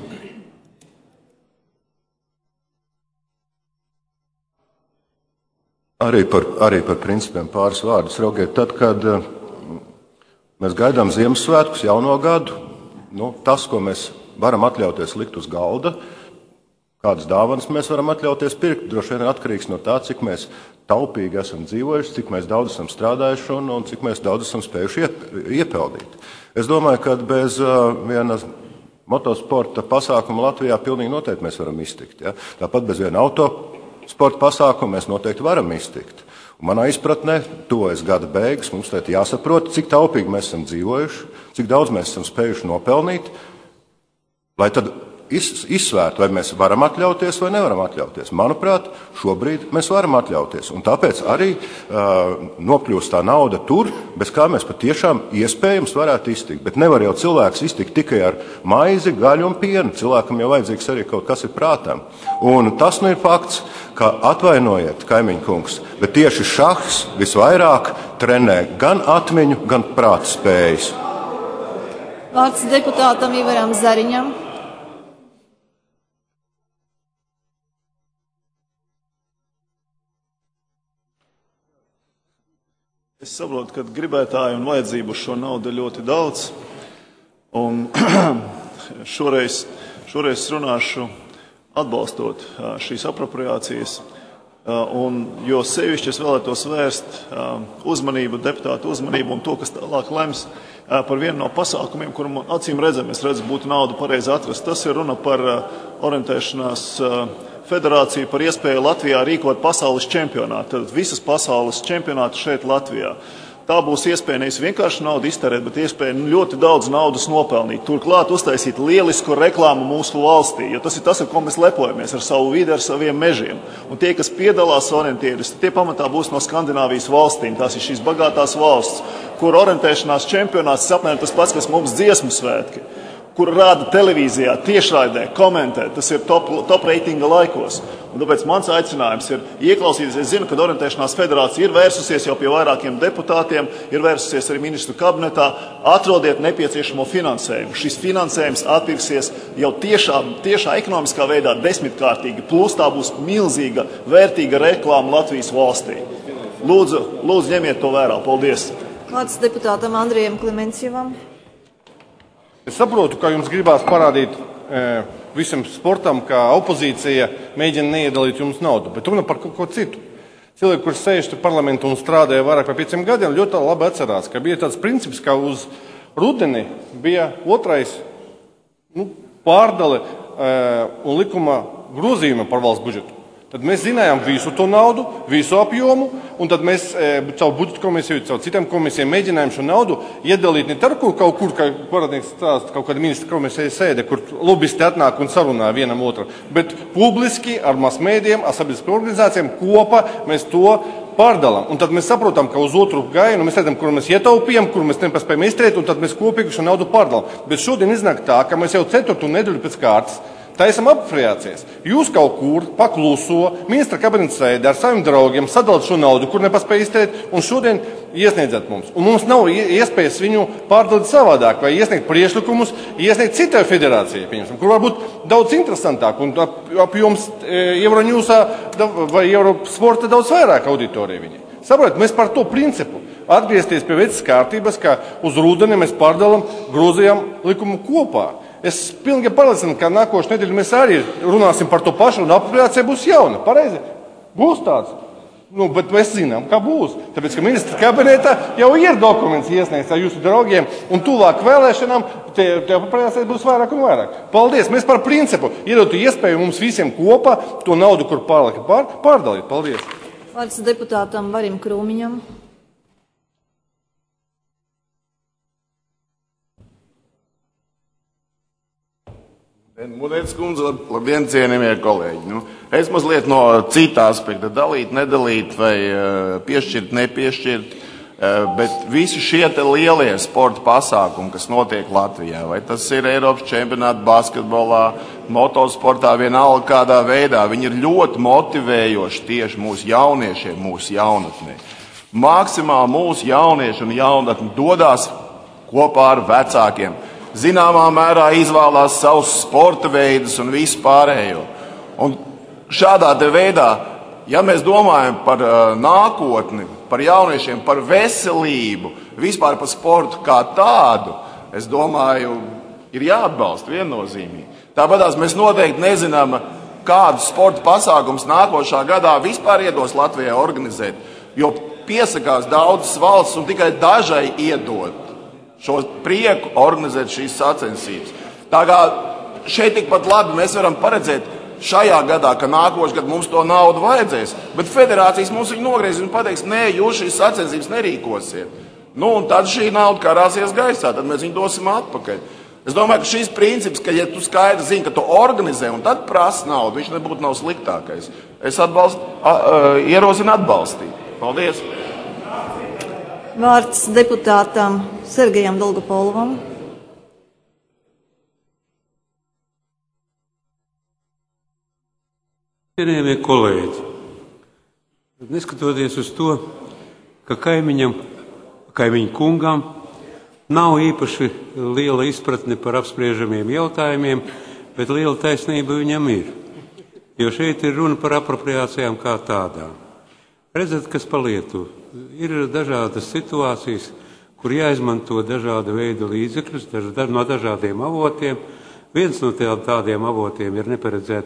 Arī par principiem pāris vārdus. Raugiet, tad, kad mēs gaidām Ziemassvētkus, jauno gadu, tas, ko mēs varam atļauties likt uz galda, kādas dāvanas mēs varam atļauties pirkt, droši vien atkarīgs no tā, cik mēs taupīgi esam dzīvojuši, cik mēs daudz esam strādājuši un cik mēs daudz esam spējuši iepeldīt. Es domāju, ka bez viena motosporta pasākuma Latvijā pilnīgi noteikti mēs varam iztikt. Ja? Tāpat bez viena autosporta pasākuma mēs noteikti varam iztikt. Un manā izpratnē, tuvojas gada beigas, mums tātad jāsaprot, cik taupīgi mēs esam dzīvojuši, cik daudz mēs esam spējuši nopelnīt, lai tad izsvērtu, vai mēs varam atļauties vai nevaram atļauties. Manuprāt, šobrīd mēs varam atļauties. Un tāpēc arī nokļūst tā nauda tur, bez kā mēs patiešām iespējams varētu iztikt. Bet nevar jau cilvēks iztikt tikai ar maizi, gaļu un pienu. Cilvēkam jau vajadzīgs arī kaut kas ir prātām. Un tas ir fakts, ka atvainojiet, Kaimiņkungs, bet tieši šahs visvairāk trenē gan atmiņu, gan prāta spējas. Vārds deputātam Ivaram Zariņam. Es saprotu, ka gribētāju un vajadzību uz šo naudu ir ļoti daudz. Un šoreiz runāšu atbalstot šīs apropriācijas. Jo sevišķi es vēlētos vērst uzmanību, deputātu uzmanību un to, kas tālāk lems, par vienu no pasākumiem, kur acīm redzam, es redzu, būtu naudu pareizi atrast. Tas ir runa par orientēšanās federāciju, par iespēju Latvijā rīkot pasaules čempionātu. Tad visas pasaules čempionātu šeit Latvijā. Tā būs iespēja nevis vienkārši naudu iztērēt, bet iespēja ļoti daudz naudas nopelnīt. Turklāt uztaisīt lielisku reklāmu mūsu valstī, jo tas ir tas, ar ko mēs lepojamies, ar savu vidi, ar saviem mežiem. Un tie, kas piedalās orientieris, tie pamatā būs no Skandināvijas valstīm. Tās ir šīs bagātās valsts, kur orientēšanās čempionāts apmēram tas pats, kas mums dziesmu svētki, kur rāda televīzijā, tiešraidē, komentē. Tas ir top reitinga laikos. Un tāpēc mans aicinājums ir ieklausīties. Es zinu, ka orientēšanās federācija ir vērsusies jau pie vairākiem deputātiem, ir vērsusies arī ministru kabinetā. Atrodiet nepieciešamo finansējumu. Šis finansējums atpirksies jau tiešā ekonomiskā veidā 10-kārtīgi. Plus tā būs milzīga, vērtīga reklāma Latvijas valstī. Lūdzu, ņemiet to vērā. Paldies. Vārds deputātam Andrijam Klimentsjevam. Es saprotu, ka jums gribās parādīt visam sportam, ka opozīcija mēģina neiedalīt jums naudu, bet runa par kaut ko citu. Cilvēki, kurš sēž te parlamentu un strādāja vairāk par 5 gadiem, ļoti labi atcerās, ka bija tāds princips, ka uz rudeni bija otrais pārdale un likuma grozījuma par valsts budžetu. Tad mēs zinājām visu to naudu, visu apjomu, un tad mēs caur budžeta komisiju, caur citām komisijām mēģinājām šo naudu iedalīt ne tur, kaut kur, kā paradnieks stāsta, kaut kāda ministra komisija sēde, kur lobisti atnāk un sarunā vienam otru, bet publiski ar masmēdiem, ar sabiedriskām organizācijām kopā mēs to pārdalām. Un tad mēs saprotam, ka uz otru gājienu mēs redzam, kur mēs ietaupījām, kur mēs nepaspējam izturēt, un tad mēs kopīgi šo naudu pārdalām. Bet šodien iznāk tā, ka mēs jau 4. nedēļu pēc kārtas taisam apropriācijas. Jūs kaut kur pakluso, ministra kabineta sēdē ar saviem draugiem, sadalāt šo naudu, kur nepaspēj izteikt, un šodien iesniedzat mums. Un mums nav iespējas viņu pārdalīt savādāk, vai iesniegt priekšlikumus, iesniegt citai federācijai, pieņemsim, kur varbūt daudz interesantāk, un apjoms Euronewsā vai Eurosporta daudz vairāk auditorija viņi. Saprotat, mēs par to principu atgriezties pie vecas kārtības, ka uz rudeni mēs pārdalam, grozījām likumu kopā. Es pilnīgi pārliecinu, ka nākošu nedēļu mēs arī runāsim par to pašu, un apropriācija būs jauna. Pareizi? Būs tāds. Bet mēs zinām, ka būs. Tāpēc, ka ministra kabinetā jau ir dokuments iesniegts ar jūsu draugiem, un tuvāk vēlēšanām tie apropriācija būs vairāk un vairāk. Paldies! Mēs par principu iedotu iespēju mums visiem kopā to naudu, kur pārlika pārdalīt. Paldies! Vārds deputātam Varim Krūmiņam. Mudētas kundze, labdien, cienījamie kolēģi. Es mazliet no cita aspekta dalīt, nedalīt vai piešķirt, nepiešķirt, bet visi šie te lielie sporta pasākumi, kas notiek Latvijā, vai tas ir Eiropas čempionāti basketbolā, motosportā, vienalga kādā veidā, viņi ir ļoti motivējoši tieši mūsu jauniešiem, mūsu jaunatnē. Maksimāli mūsu jaunieši un jaunatni dodās kopā ar vecākiem. Zināmā mērā izvēlās savus sporta veidus un visu pārējo. Un šādā te veidā, ja mēs domājam par nākotni, par jauniešiem, par veselību, vispār par sportu kā tādu, es domāju, ir jāatbalsta viennozīmīgi. Tāpatās mēs noteikti nezinām, kādus sporta pasākums nākošā gadā vispār iedos Latvijai organizēt, jo piesakās daudzas valsts un tikai dažai iedod šo prieku organizēt šīs sacensības. Tā kā šeit tikpat labi mēs varam paredzēt šajā gadā, ka nākošais gads mums to naudu vajadzēs, bet federācijas mums viņu nogriezīs un pateiks, nē, jūs šīs sacensības nerīkosiet. Un tad šī nauda karāsies gaisā, tad mēs viņu dosim atpakaļ. Es domāju, ka šīs princips, ka ja tu skaidri zini, ka tu organizē un tad prasa naudu, viņš nebūtu nav sliktākais. Es ierosinu atbalstīt. Paldies! Vārds deputātam Sergejam Dolgopolovam. Cienījamie kolēģi, neskatoties uz to, ka kaimiņu kungam nav īpaši liela izpratne par apspriežamiem jautājumiem, bet liela taisnība viņam ir. Jo šeit ir runa par apropriācijām kā tādām. Redzat, kas pa lietu. Ir dažādas situācijas, kur jāizmanto dažāda veida līdzekļus no dažādiem avotiem. Viens no tādiem avotiem ir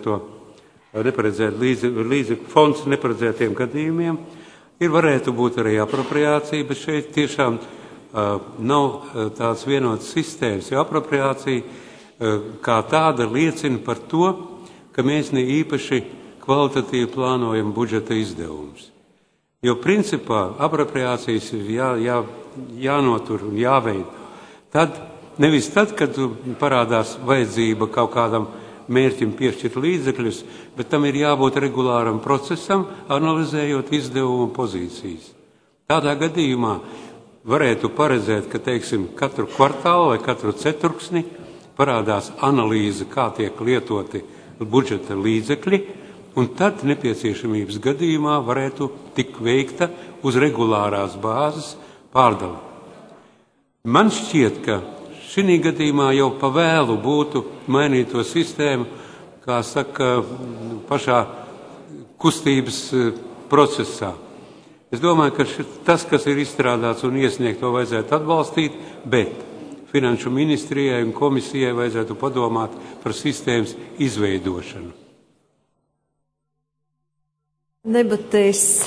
līdzekļu fonds neparedzētiem gadījumiem. Varētu būt arī apropriācija, bet šeit tiešām nav tāds vienots sistēmas, jo apropriācija kā tāda liecina par to, ka mēs ne īpaši kvalitatīvi plānojam budžeta izdevumus. Jo principā apropriācijas ir jānotur un jāveido. Nevis tad, kad parādās vajadzība kaut kādam mērķim piešķirt līdzekļus, bet tam ir jābūt regulāram procesam, analizējot izdevumu pozīcijas. Tādā gadījumā varētu paredzēt, ka, teiksim, katru kvartālu vai katru ceturksni parādās analīze, kā tiek lietoti budžeta līdzekļi, un tad nepieciešamības gadījumā varētu tik veikta uz regulārās bāzes pārdala. Man šķiet, ka šī gadījumā jau pa vēlu būtu mainīt to sistēmu, kā saka, pašā kustības procesā. Es domāju, ka tas, kas ir izstrādāts un iesniegt, to vajadzētu atbalstīt, bet Finanšu ministrijai un komisijai vajadzētu padomāt par sistēmas izveidošanu. Debates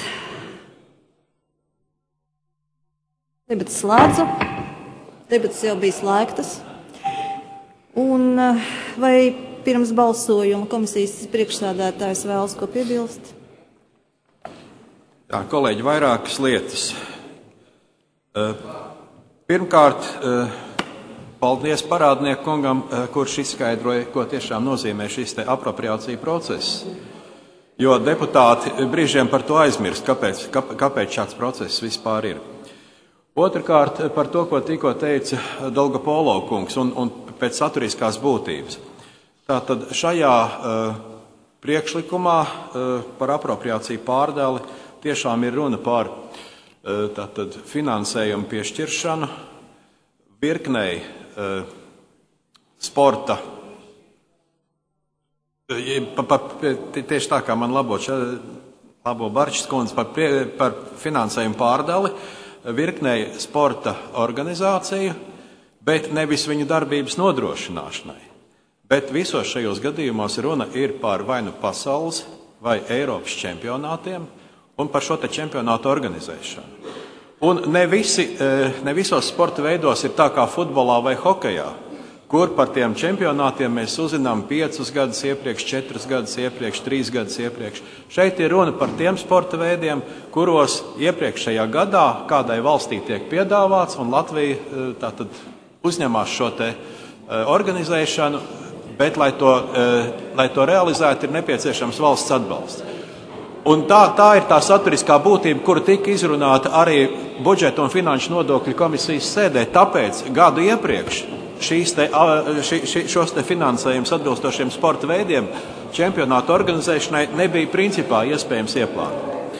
slēdzu. Debates jau bija slēgtas. Un vai pirms balsojuma komisijas priekšsēdētājs vēlas ko piebilst? Jā, kolēģi, vairākas lietas. Pirmkārt, paldies parādnieku kungam, kurš izskaidroja, ko tiešām nozīmē šis te apropriācija process. Jo deputāti brīžiem par to aizmirst, kāpēc šāds process vispār ir. Otrkārt, par to, ko tikko teica Dolgopolo kungs un pēc saturiskās būtības. Tātad šajā priekšlikumā par apropriāciju pārdali tiešām ir runa par tātad finansējumu piešķiršanu virknei sporta. Tieši tā kā man labo Barčs kundze par finansējumu pārdali virknei sporta organizāciju, bet nevis viņu darbības nodrošināšanai. Bet visos šajos gadījumos runa ir par vai nu pasaules vai Eiropas čempionātiem un par šo te čempionātu organizēšanu. Un ne visos sporta veidos ir tā kā futbolā vai hokejā, kur par tiem čempionātiem mēs uzzinām 5 gadus iepriekš, 4 gadus iepriekš, 3 gadus iepriekš. Šeit ir runa par tiem sporta veidiem, kuros iepriekšējā gadā kādai valstī tiek piedāvāts, un Latvija tātad uzņemās šo te organizēšanu, bet, lai to realizētu, ir nepieciešams valsts atbalsts. Un tā ir tā saturiskā būtība, kura tika izrunāta arī budžeta un finanšu nodokļu komisijas sēdē. Tāpēc gadu iepriekš šos te finansējums atbilstošiem sporta veidiem čempionātu organizēšanai nebija principā iespējams ieplānot.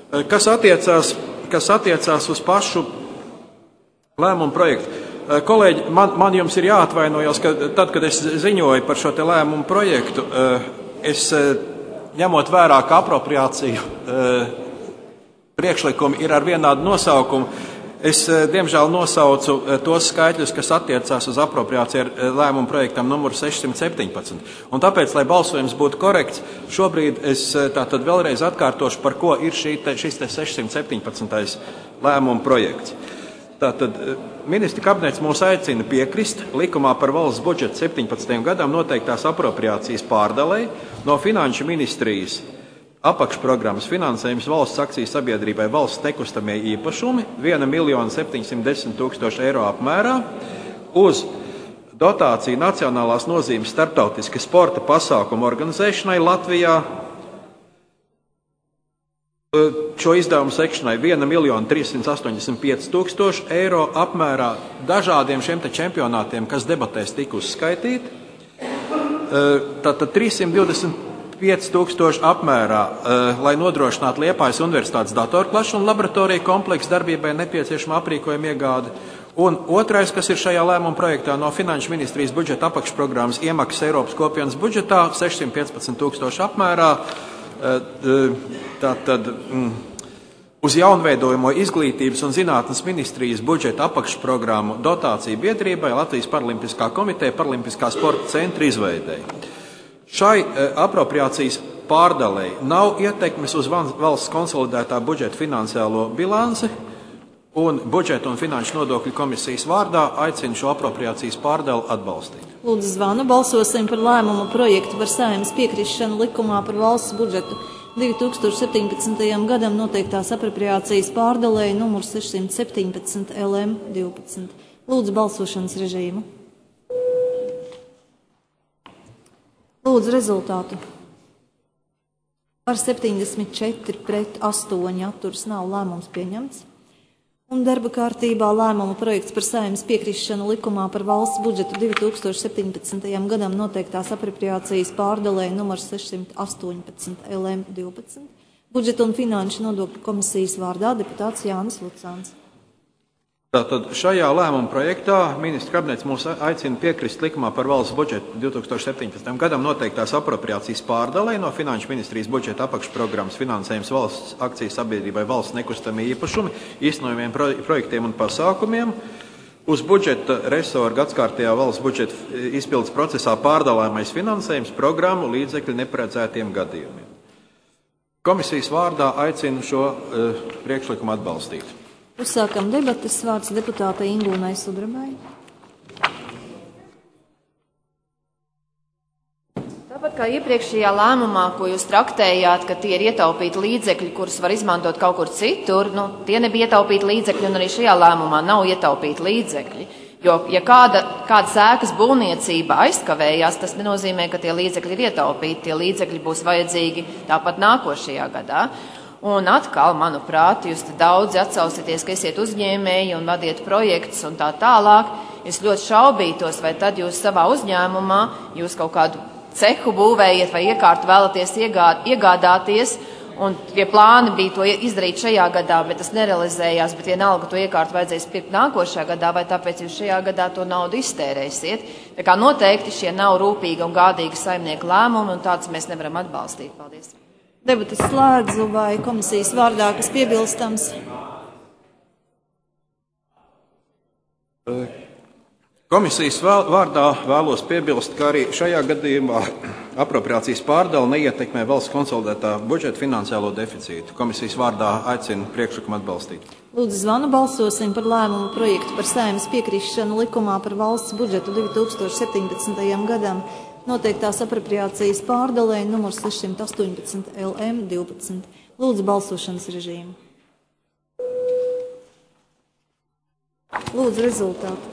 Kas attiecās uz pašu lēmumu projektu. Kolēģi, man jums ir jāatvainojos, ka tad, kad es ziņoju par šo te lēmumu projektu, es ņemot vērā, ka apropriāciju priekšlikumi ir ar vienādu nosaukumu, es, diemžēl, nosaucu tos skaitļus, kas attiecās uz apropriāciju ar lēmumu projektam numuru 617. Un tāpēc, lai balsojums būtu korekts, šobrīd es tātad vēlreiz atkārtošu, par ko ir šis te 617. lēmumu projekts. Tātad ministra kabinets mūs aicina piekrist likumā par valsts budžetu 17. gadam noteiktās apropriācijas pārdalei no Finanšu ministrijas apakšprogrammas finansējums valsts akciju sabiedrībai valsts nekustamie īpašumi 1,710,000 eiro apmērā uz dotāciju nacionālās nozīmes starptautiski sporta pasākumu organizēšanai Latvijā. Šo izdevumu sekšanai 1,385,000 eiro apmērā dažādiem šiem te čempionātiem, kas debatēs tika uzskaitīti. Tātad 325,000 apmērā, lai nodrošinātu Liepājas universitātes datorklašu un laboratoriju kompleksu darbībai nepieciešama aprīkojuma iegāde. Un otrais, kas ir šajā lēmuma projektā no Finanšu ministrijas budžeta apakšprogrammas iemaksas Eiropas kopienas budžetā 615,000 apmērā. Tātad uz jaunveidojamo izglītības un zinātnes ministrijas budžeta apakšprogrammu dotāciju biedrībai Latvijas Paralimpiskā komiteja Paralimpiskā sporta centra izveidei. Šai apropriācijas pārdalei nav ietekmes uz valsts konsolidētā budžeta finansiālo bilanci Un budžeta un finanšu nodokļu komisijas vārdā aicinu šo apropriācijas pārdalu atbalstīt. Lūdzu zvanu, balsosim par lēmumu projektu par Saeimas piekrišanu likumā par valsts budžetu 2017. gadam noteiktās apropriācijas pārdalēji numur 617 LM 12. Lūdzu balsošanas režīmu. Lūdzu rezultātu. Par 74 pret 8 atturas nav lēmums pieņemts. Un darba kārtībā lēmuma projekts par Saeimas piekrišanu likumā par valsts budžetu 2017. gadam noteiktās apropriācijas pārdalēji numurs 618 LM 12. Budžeta un finanšu nodokļu komisijas vārdā deputāts Jānis Lucāns. Tātad šajā lēmuma projektā ministra kabinets mūs aicina piekrist likumā par valsts budžetu 2017. gadam noteiktās apropriācijas pārdalē no Finanšu ministrijas budžeta apakšprogrammas finansējums valsts akciju sabiedrībai valsts nekustamie īpašumi, īstenojumiem projektiem un pasākumiem uz budžeta resoru gadskārtajā valsts budžeta izpildes procesā pārdalāmais finansējums programmu līdzekļu neparedzētiem gadījumiem. Komisijas vārdā aicinu šo priekšlikumu atbalstīt. Uzsākam debates, vārds deputātei Ingūnai Sudrabai. Tāpat kā iepriekšējā lēmumā, ko jūs traktējāt, ka tie ir ietaupīti līdzekļi, kurus var izmantot kaut kur citur, tie nebija ietaupīti līdzekļi, un arī šajā lēmumā nav ietaupīti līdzekļi. Jo, ja kāda ēkas būvniecība aizkavējās, tas nenozīmē, ka tie līdzekļi ir ietaupīti. Tie līdzekļi būs vajadzīgi tāpat nākošajā gadā. Un atkal, manuprāt, jūs daudzi atsaucieties, ka esiet uzņēmēji un vadiet projektus un tā tālāk. Es ļoti šaubītos, vai tad jūs savā uzņēmumā, jūs kaut kādu cehu būvējat vai iekārtu vēlaties iegādāties, un tie plāni bija to izdarīt šajā gadā, bet tas nerealizējās, bet vienalga to iekārtu vajadzēs pirkt nākošajā gadā, vai tāpēc jūs šajā gadā to naudu iztērēsiet. Tā kā noteikti šie nav rūpīgi un gādīgi saimnieku lēmumi, un tāds mēs nevaram atbalstīt. Paldies. Debates slēdzu, vai komisijas vārdā, kas piebilstams? Komisijas vārdā vēlos piebilst, ka arī šajā gadījumā apropriācijas pārdala neietekmē valsts konsolidētā budžeta finansiālo deficītu. Komisijas vārdā aicinu priekšlikumu atbalstīt. Lūdzu zvanu, balsosim par lēmumu projektu par Saeimas piekrišanu likumā par valsts budžetu 2017. gadam. Noteiktās apropriācijas pārdalē numur 618 LM 12. Lūdzu balsošanas režīmu. Lūdzu rezultātu.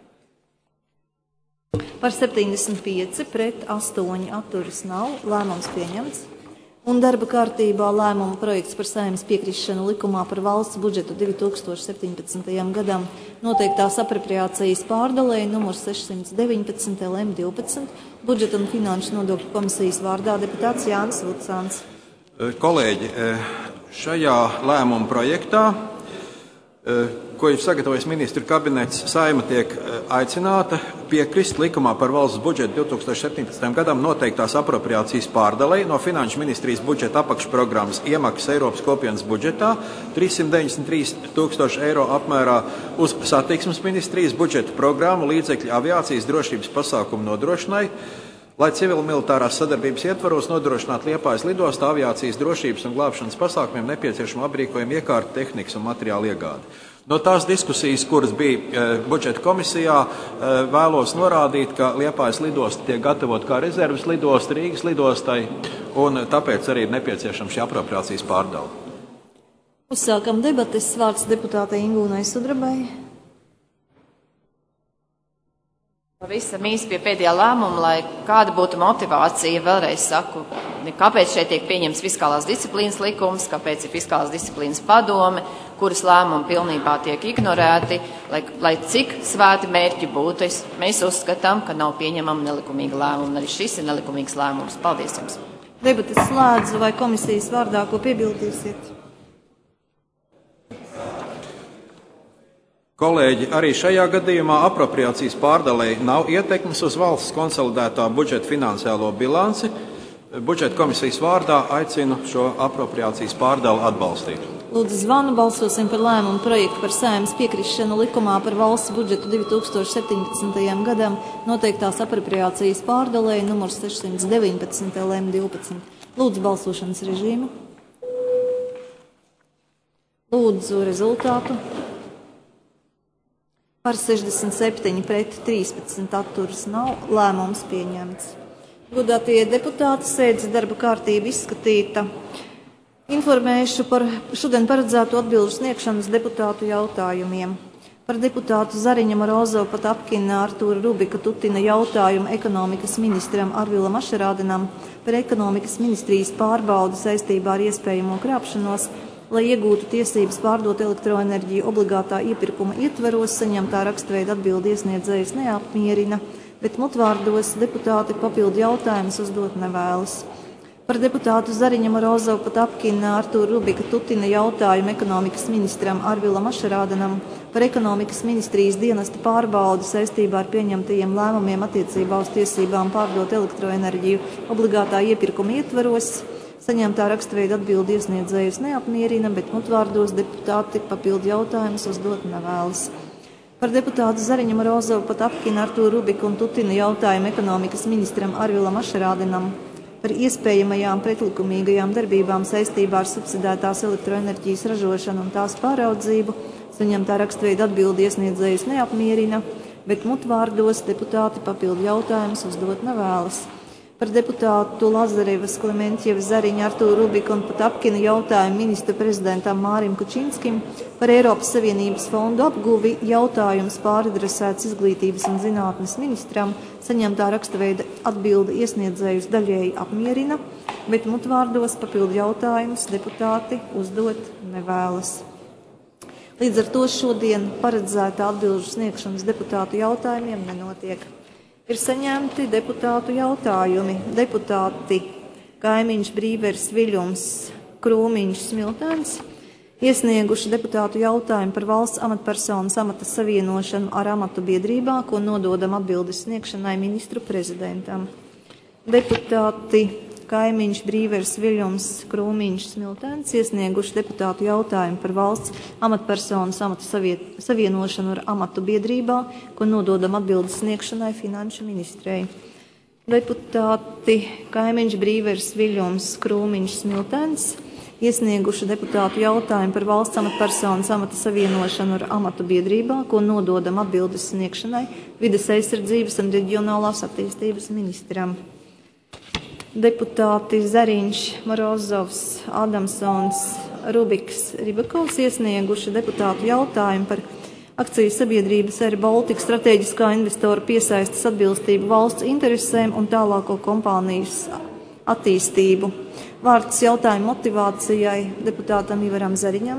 Par 75 pret 8 atturas nav. Lēmums pieņemts. Un darba kārtībā lēmuma projekts par Saeimas piekrišanu likumā par valsts budžetu 2017. gadam noteiktās apropriācijas pārdalē numur 619 LM 12. Budžeta un finanšu nodokļu komisijas vārdā deputāts Jānis Lucāns. Kolēģi, šajā lēmuma projektā, ko ir sagatavojis ministru kabinets, Saeima tiek aicināta piekrist likumā par valsts budžetu 2017. gadam noteiktās apropriācijas pārdalē no Finanšu ministrijas budžeta apakšprogrammas iemaksas Eiropas kopienas budžetā 393 000 eiro apmērā uz satiksmes ministrijas budžeta programmu līdzekļu aviācijas drošības pasākumu nodrošinai, lai civil-militārās sadarbības ietvaros nodrošinātu Liepājas lidostā aviācijas drošības un glābšanas pasākumiem nepieciešamo aprīkojumu iekārtu, tehnikas un materiālu iegādi. No tās diskusijas, kuras bija budžeta komisijā, vēlos norādīt, ka Liepājas lidosta tiek gatavot kā rezerves lidosta Rīgas lidostai, un tāpēc arī ir nepieciešama šī apropriācijas pārdala. Uzsākam debates, vārds deputātei Ingūnai Sudrabai. Pavisam īsi pie pēdējā lēmuma, lai kāda būtu motivācija, vēlreiz saku, kāpēc šeit tiek pieņems fiskālās disciplīnas likums, kāpēc ir fiskālās disciplīnas padome, kuras lēmumi pilnībā tiek ignorēti, lai cik svēti mērķi būtu. Mēs uzskatām, ka nav pieņemama nelikumīga lēmuma, un arī šis ir nelikumīgs lēmums. Paldies jums! Debates slēdzu, vai komisijas vārdā, ko piebildīsiet? Kolēģi, arī šajā gadījumā apropriācijas pārdalē nav ietekmes uz valsts konsolidētā budžeta finansiālo bilanci. Budžeta komisijas vārdā aicinu šo apropriācijas pārdalu atbalstīt. Lūdzu zvanu, balsosim par lēmumu projektu par Saeimas piekrišanu likumā par valsts budžetu 2017. gadam noteiktās apropriācijas pārdalē numur 619 LM 12. Lūdzu balsošanas režīmu. Lūdzu rezultātu. Par 67 pret 13 atturas nav. Lēmums pieņemts. Godātie deputāti, sēdes darba kārtība izskatīta. Informēšu par šodien paredzēto atbilžu sniegšanas deputātu jautājumiem. Par deputātu Zariņa Morozovu Patapkina, Artūra Rubika Tutina jautājumu ekonomikas ministram Arvilam Ašerādenam par ekonomikas ministrijas pārbaudi saistībā ar iespējamo krāpšanos, lai iegūtu tiesības pārdot elektroenerģiju obligātā iepirkuma ietveros, saņemtā rakstveida atbildi iesniedzējs neapmierina, bet mutvārdos deputāti papildu jautājumus uzdot nevēlas. Par deputātu Zariņa Morozovu Patapkina, Artūra Rubika Tutina jautājumu ekonomikas ministram Arvilam Ašerādenam par ekonomikas ministrijas dienesta pārbaudi saistībā ar pieņemtajiem lēmumiem attiecībā uz tiesībām pārdot elektroenerģiju obligātā iepirkuma ietveros. Saņemtā rakstveida atbildi iesniedzējus neapmierina, bet mutvārdos deputāti papildu jautājumus uzdot nevēlas. Par deputātu Zariņa Morozovu Patapkina, Artūra Rubika un Tutina jautājumu ekonomikas ministram Arvilam Ašerādenam par iespējamajām pretlikumīgajām darbībām saistībā ar subsidētās elektroenerģijas ražošanu un tās pāraudzību. Saņemtā rakstveida atbildi iesniedzējus neapmierina, bet mutvārdos deputāti papildu jautājumus uzdot nevēlas. Par deputātu Lazarevas, Klementjevas, Zariņa, Artūra Rubika un Patapkina jautājumu ministru prezidentam Mārim Kučinskim par Eiropas Savienības fondu apguvi jautājums pāradresēts izglītības un zinātnes ministram. Saņemtā rakstveida atbildi iesniedzējus daļēji apmierina, bet mutvārdos papildu jautājumus deputāti uzdot nevēlas. Līdz ar to šodien paredzētā atbilžu sniegšanas deputātu jautājumiem nenotiek. Ir saņemti deputātu jautājumi. Deputāti Kaimiņš, Brīvers, Viļums, Krūmiņš, Smiltēns iesnieguši deputātu jautājumu par valsts amatpersonas amata savienošanu ar amatu biedrībā, ko nododam atbildes sniegšanai ministru prezidentam. Deputāti Kaimiņš, Brīvers, Viļums, Krūmiņš, Smiltēns iesnieguši deputātu jautājumu par valsts amatpersonas amata savienošanu ar amatu biedrībā, ko nododam atbildes sniegšanai finanšu ministrei. Deputāti Kaimiņš, Brīvers, Viļums, Krūmiņš, Smiltēns iesnieguši deputātu jautājumu par valsts amatpersonas amata savienošanu ar amatu biedrībā, ko nododam atbildes sniegšanai vides aizsardzības un reģionālās attīstības ministram. Deputāti Zariņš, Morozovs, Adamsons, Rubiks, Ribakovs iesnieguši deputātu jautājumu par akciju sabiedrības Air Baltica strateģiskā investora piesaistes atbilstību valsts interesēm un tālāko kompānijas attīstību. Vārds jautājumu motivācijai deputātam Ivaram Zariņam.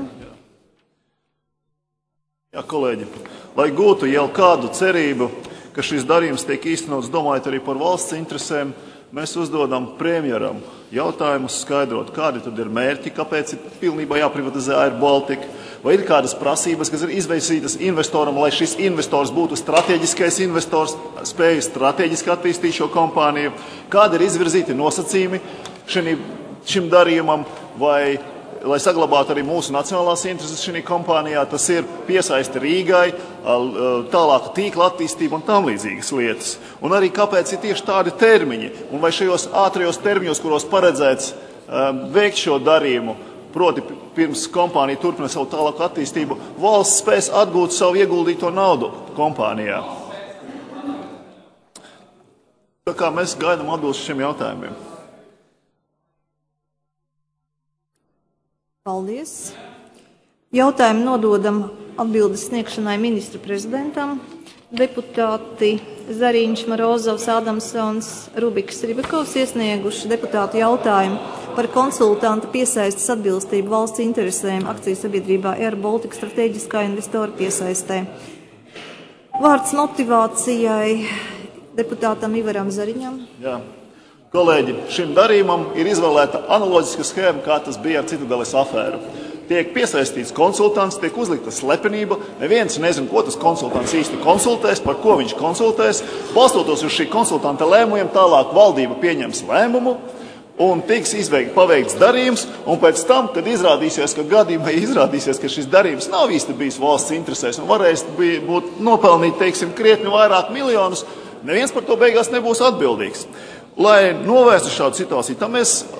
Jā, kolēģi, lai gūtu jau kādu cerību, ka šis darījums tiek īstenots domājot arī par valsts interesēm, mēs uzdodam premjeram jautājumus skaidrot, kādi tad ir mērķi, kāpēc ir pilnībā jāprivatizē Air Baltica, vai ir kādas prasības, kas ir izveisītas investoram, lai šis investors būtu strateģiskais investors, spēja strateģiski attīstīt šo kompāniju, kādi ir izvirzīti nosacījumi šim darījumam, vai, lai saglabātu arī mūsu nacionālās intereses šī kompānijā, tas ir piesaisti Rīgai, tālāka tīkla attīstība un tam līdzīgas lietas. Un arī kāpēc ir tieši tādi termiņi, un vai šajos ātrajos termiņos, kuros paredzēts veikt šo darījumu, proti pirms kompānija turpina savu tālāku attīstību, valsts spēs atgūt savu ieguldīto naudu kompānijā. Tā kā mēs gaidām atbildes šiem jautājumiem. Paldies. Jautājumu nododam atbildes sniegšanai ministru prezidentam. Deputāti Zariņš, Morozovs, Adamsons, Rubiks, Ribakovs iesnieguši deputātu jautājumu par konsultanta piesaistes atbilstību valsts interesēm akciju sabiedrībā Air Baltica strateģiskā investora piesaistē. Vārds motivācijai deputātam Ivaram Zariņam. Jā. Kolēģi, šim darījumam ir izvēlēta analoģiska schēma, kā tas bija ar Citadeles afēru. Tiek piesaistīts konsultants, tiek uzlikta slepenība, neviens nezina, ko tas konsultants īsti konsultēs, par ko viņš konsultēs. Balstoties uz šī konsultanta lēmumiem, tālāk valdība pieņems lēmumu un tiks paveikts darījums, un pēc tam, kad izrādīsies, ka šis darījums nav īsti bijis valsts interesēs un varēs būt nopelnīt, krietni vairāk miljonus, neviens par to beigās nebūs atbildīgs. Lai novērstu šādu situāciju, tam mēs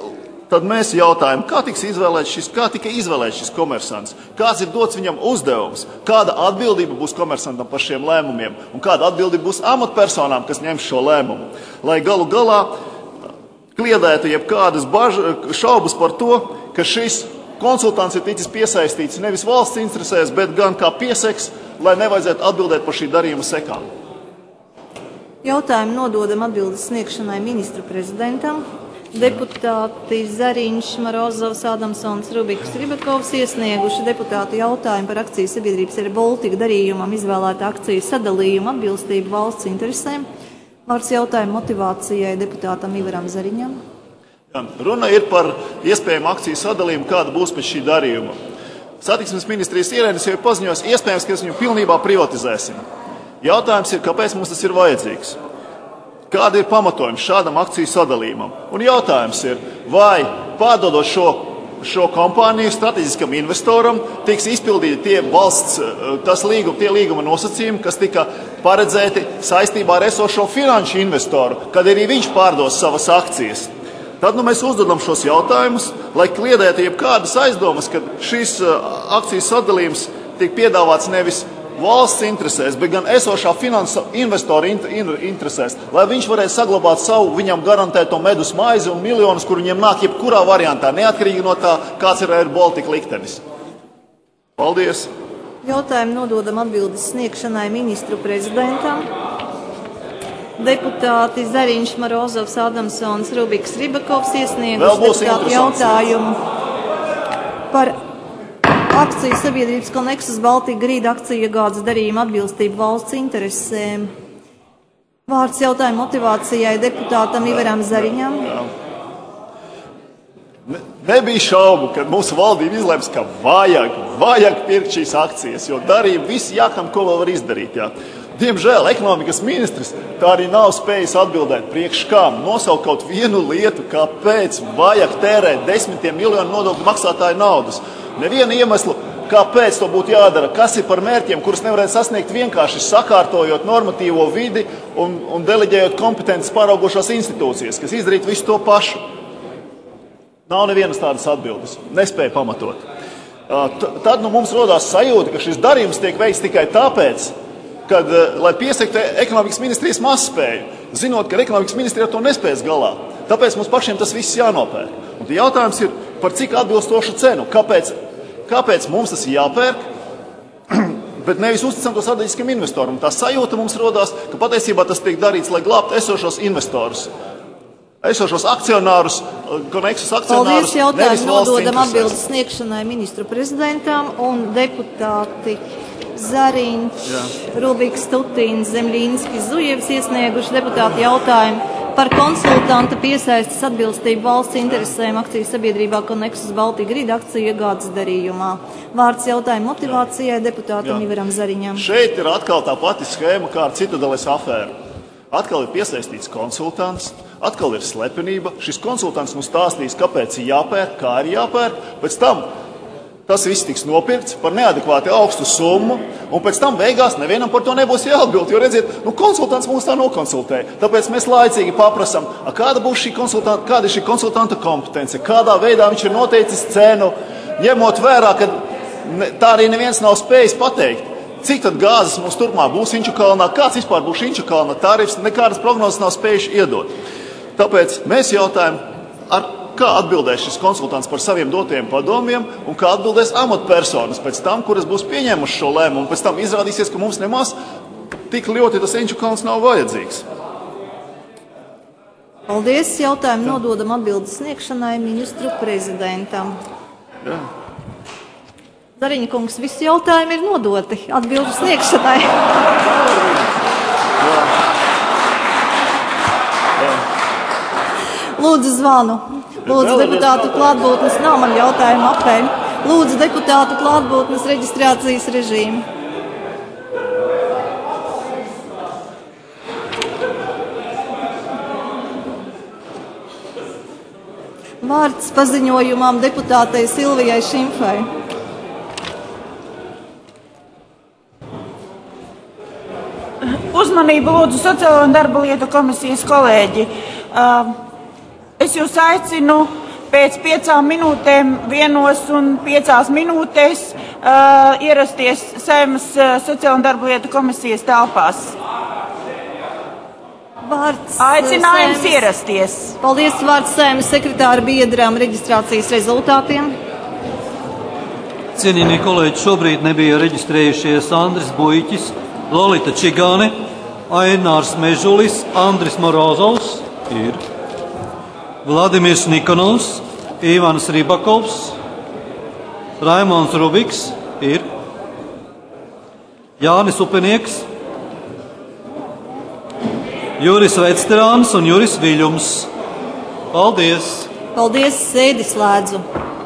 tad mēs jautājam, kā tika izvēlēts šis komersants, kāds ir dots viņam uzdevums, kāda atbildība būs komersantam par šiem lēmumiem un kāda atbildība būs amatpersonām, kas ņems šo lēmumu. Lai galu galā kliedētu jebkādas šaubas par to, ka šis konsultants ir ticis piesaistīts nevis valsts interesēs, bet gan kā pieseks, lai nevajadzētu atbildēt par šī darījuma sekām. Jautājumu nododam atbildes sniegšanai ministru prezidentam. Deputāti Zariņš, Marozovs, Adamsons, Rubiks, Ribakovs iesnieguši deputātu jautājumu par akciju sabiedrības Air Baltica darījumam izvēlēta akciju sadalījumu atbilstību valsts interesēm. Vārds jautājumu motivācijai deputātam Ivaram Zariņam. Runa ir par iespējamu akciju sadalījumu, kāda būs pēc šī darījuma. Satiksmes ministrijas ierēdnis jau ir paziņojis, iespējams, ka mēs viņu pilnībā privatizēsim. Jautājums ir, kāpēc mums tas ir vajadzīgs? Kāda ir pamatojuma šādam akciju sadalījumam? Un jautājums ir, vai pārdodot šo kompāniju strateģiskam investoram tiks izpildīti tie līguma nosacījumi, kas tika paredzēti saistībā ar esošo finanšu investoru, kad arī viņš pārdos savas akcijas. Tad mēs uzdodam šos jautājumus, lai kliedētu jebkādas aizdomas, ka šis akciju sadalījums tiek piedāvāts nevis valsts interesēs, bet gan esošā finansu investora interesēs, lai viņš varētu saglabāt savu viņam garantēto medus maizi un miljonus, kur viņiem nāk jebkurā variantā, neatkarīgi no tā, kāds ir Air Baltica liktenis. Paldies! Jautājumu nododam atbildes sniegšanai ministru prezidentam. Deputāti Zariņš, Marozovs, Adamsons, Rubiks, Ribakovs iesnieguši deputātu jautājumu par akciju sabiedrības Konexus Baltika Grīd akciju iegādes darījuma atbilstību valsts interesēm. Vārds jautājumu motivācijai deputātam Ivaram Zariņam. Nebija šaubu, ka mūsu valdība izlēms, ka vajag pirkt šīs akcijas, jo darījumi visi jākam, ko vēl var izdarīt. Jā. Diemžēl ekonomikas ministrs tā arī nav spējis atbildēt priekš kām, nosaukt kaut vienu lietu, kāpēc vajag tērēt desmitiem miljonu nodokļu maksātāju naudas. Nevienu iemeslu, kāpēc to būtu jādara, kas ir par mērķiem, kurus nevarētu sasniegt vienkārši sakārtojot normatīvo vidi un deleģējot kompetences pāraugošās institūcijas, kas izdarītu visu to pašu. Nav nevienas tādas atbildes, nespēja pamatot. Tad mums rodās sajūta, ka šis darījums tiek veikts tikai tāpēc, lai piesaktu ekonomikas ministrijas mazspēju, zinot, ka ekonomikas ministrija to nespēs galā. Tāpēc mums pašiem tas viss jānopērk. Un jautājums ir, par cik atbilstošu cenu, kāpēc mums tas ir jāpērk, bet nevis uzticam to strateģiskam investoram. Tā sajūta mums rodās, ka patiesībā tas tiek darīts, lai glābtu esošos investorus, esošos akcionārus, Konexus akcionārus, nevis valsts interesēs. Paldies, jautājumu nododam atbildes sniegšanai ministru prezidentam un deputāti Zariņš, Rubiks, Tutīns, Zemļīnskis, Zujevs iesnieguši deputātu jautājumu par konsultanta piesaistes atbilstību valsts interesēm akciju sabiedrībā Konexus Baltika Grīd akciju iegādes darījumā. Vārds jautājumu motivācijai deputātam Ivaram Zariņam. Šeit ir atkal tā pati schēma kā ar Citadeles afēru. Atkal ir piesaistīts konsultants, atkal ir slepenība. Šis konsultants mums stāstīs, kāpēc ir jāpērk, kā ir jāpērk. Pēc tam tas viss tiks nopirkts par neadekvāti augstu summu, un pēc tam beigās nevienam par to nebūs jāatbild, jo redziet, konsultants mūs tā nokonsultēja. Tāpēc mēs laicīgi paprasam, kāda ir šī konsultanta kompetence, kādā veidā viņš ir noteicis cenu, ņemot vērā, ka tā arī neviens nav spējis pateikt. Cik tad gāzes mums turpmāk būs Inčukalnā, kāds vispār būs Inčukalna tarifs, nekādas prognozes nav spējuši iedot. Tāpēc mēs jautājam, kā atbildēs šis konsultants par saviem dotajiem padomiem un kā atbildēs amatpersonas pēc tam, kuras būs pieņēmuši šo lēmumu. Pēc tam izrādīsies, ka mums nemaz tik ļoti tas Inčukalns nav vajadzīgs. Paldies. Jautājumu nododam atbildes sniegšanai ministru prezidentam. Jā. Zariņa kungs, visi jautājumi ir nodoti atbildes sniegšanai. Lūdzu zvanu. Lūdzu deputātu klātbūtnes, nav man jautājumu apēm. Lūdzu deputātu klātbūtnes reģistrācijas režīmu. Vārds paziņojumam deputātei Silvijai Šimfai. Uzmanību lūdzu Sociālo un darba lietu komisijas kolēģi. Es jūs aicinu pēc 5 minūtēm 1:05 minūtēs ierasties Saeimas Sociālo un darba lietu komisijas telpās. Aicinājums ierasties. Paldies, vārds Saeimas sekretāra biedram reģistrācijas rezultātiem. Cienījamie kolēģi, šobrīd nebija reģistrējušies Andris Buiķis, Lolita Čigāne, Ainārs Mežulis, Andris Morozovs, ir Vladimirs Nikonovs, Ivans Ribakovs, Raimons Rubiks, ir Jānis Upenieks, Juris Vecterāns un Juris Viļums. Paldies! Paldies, sēdi slēdzu!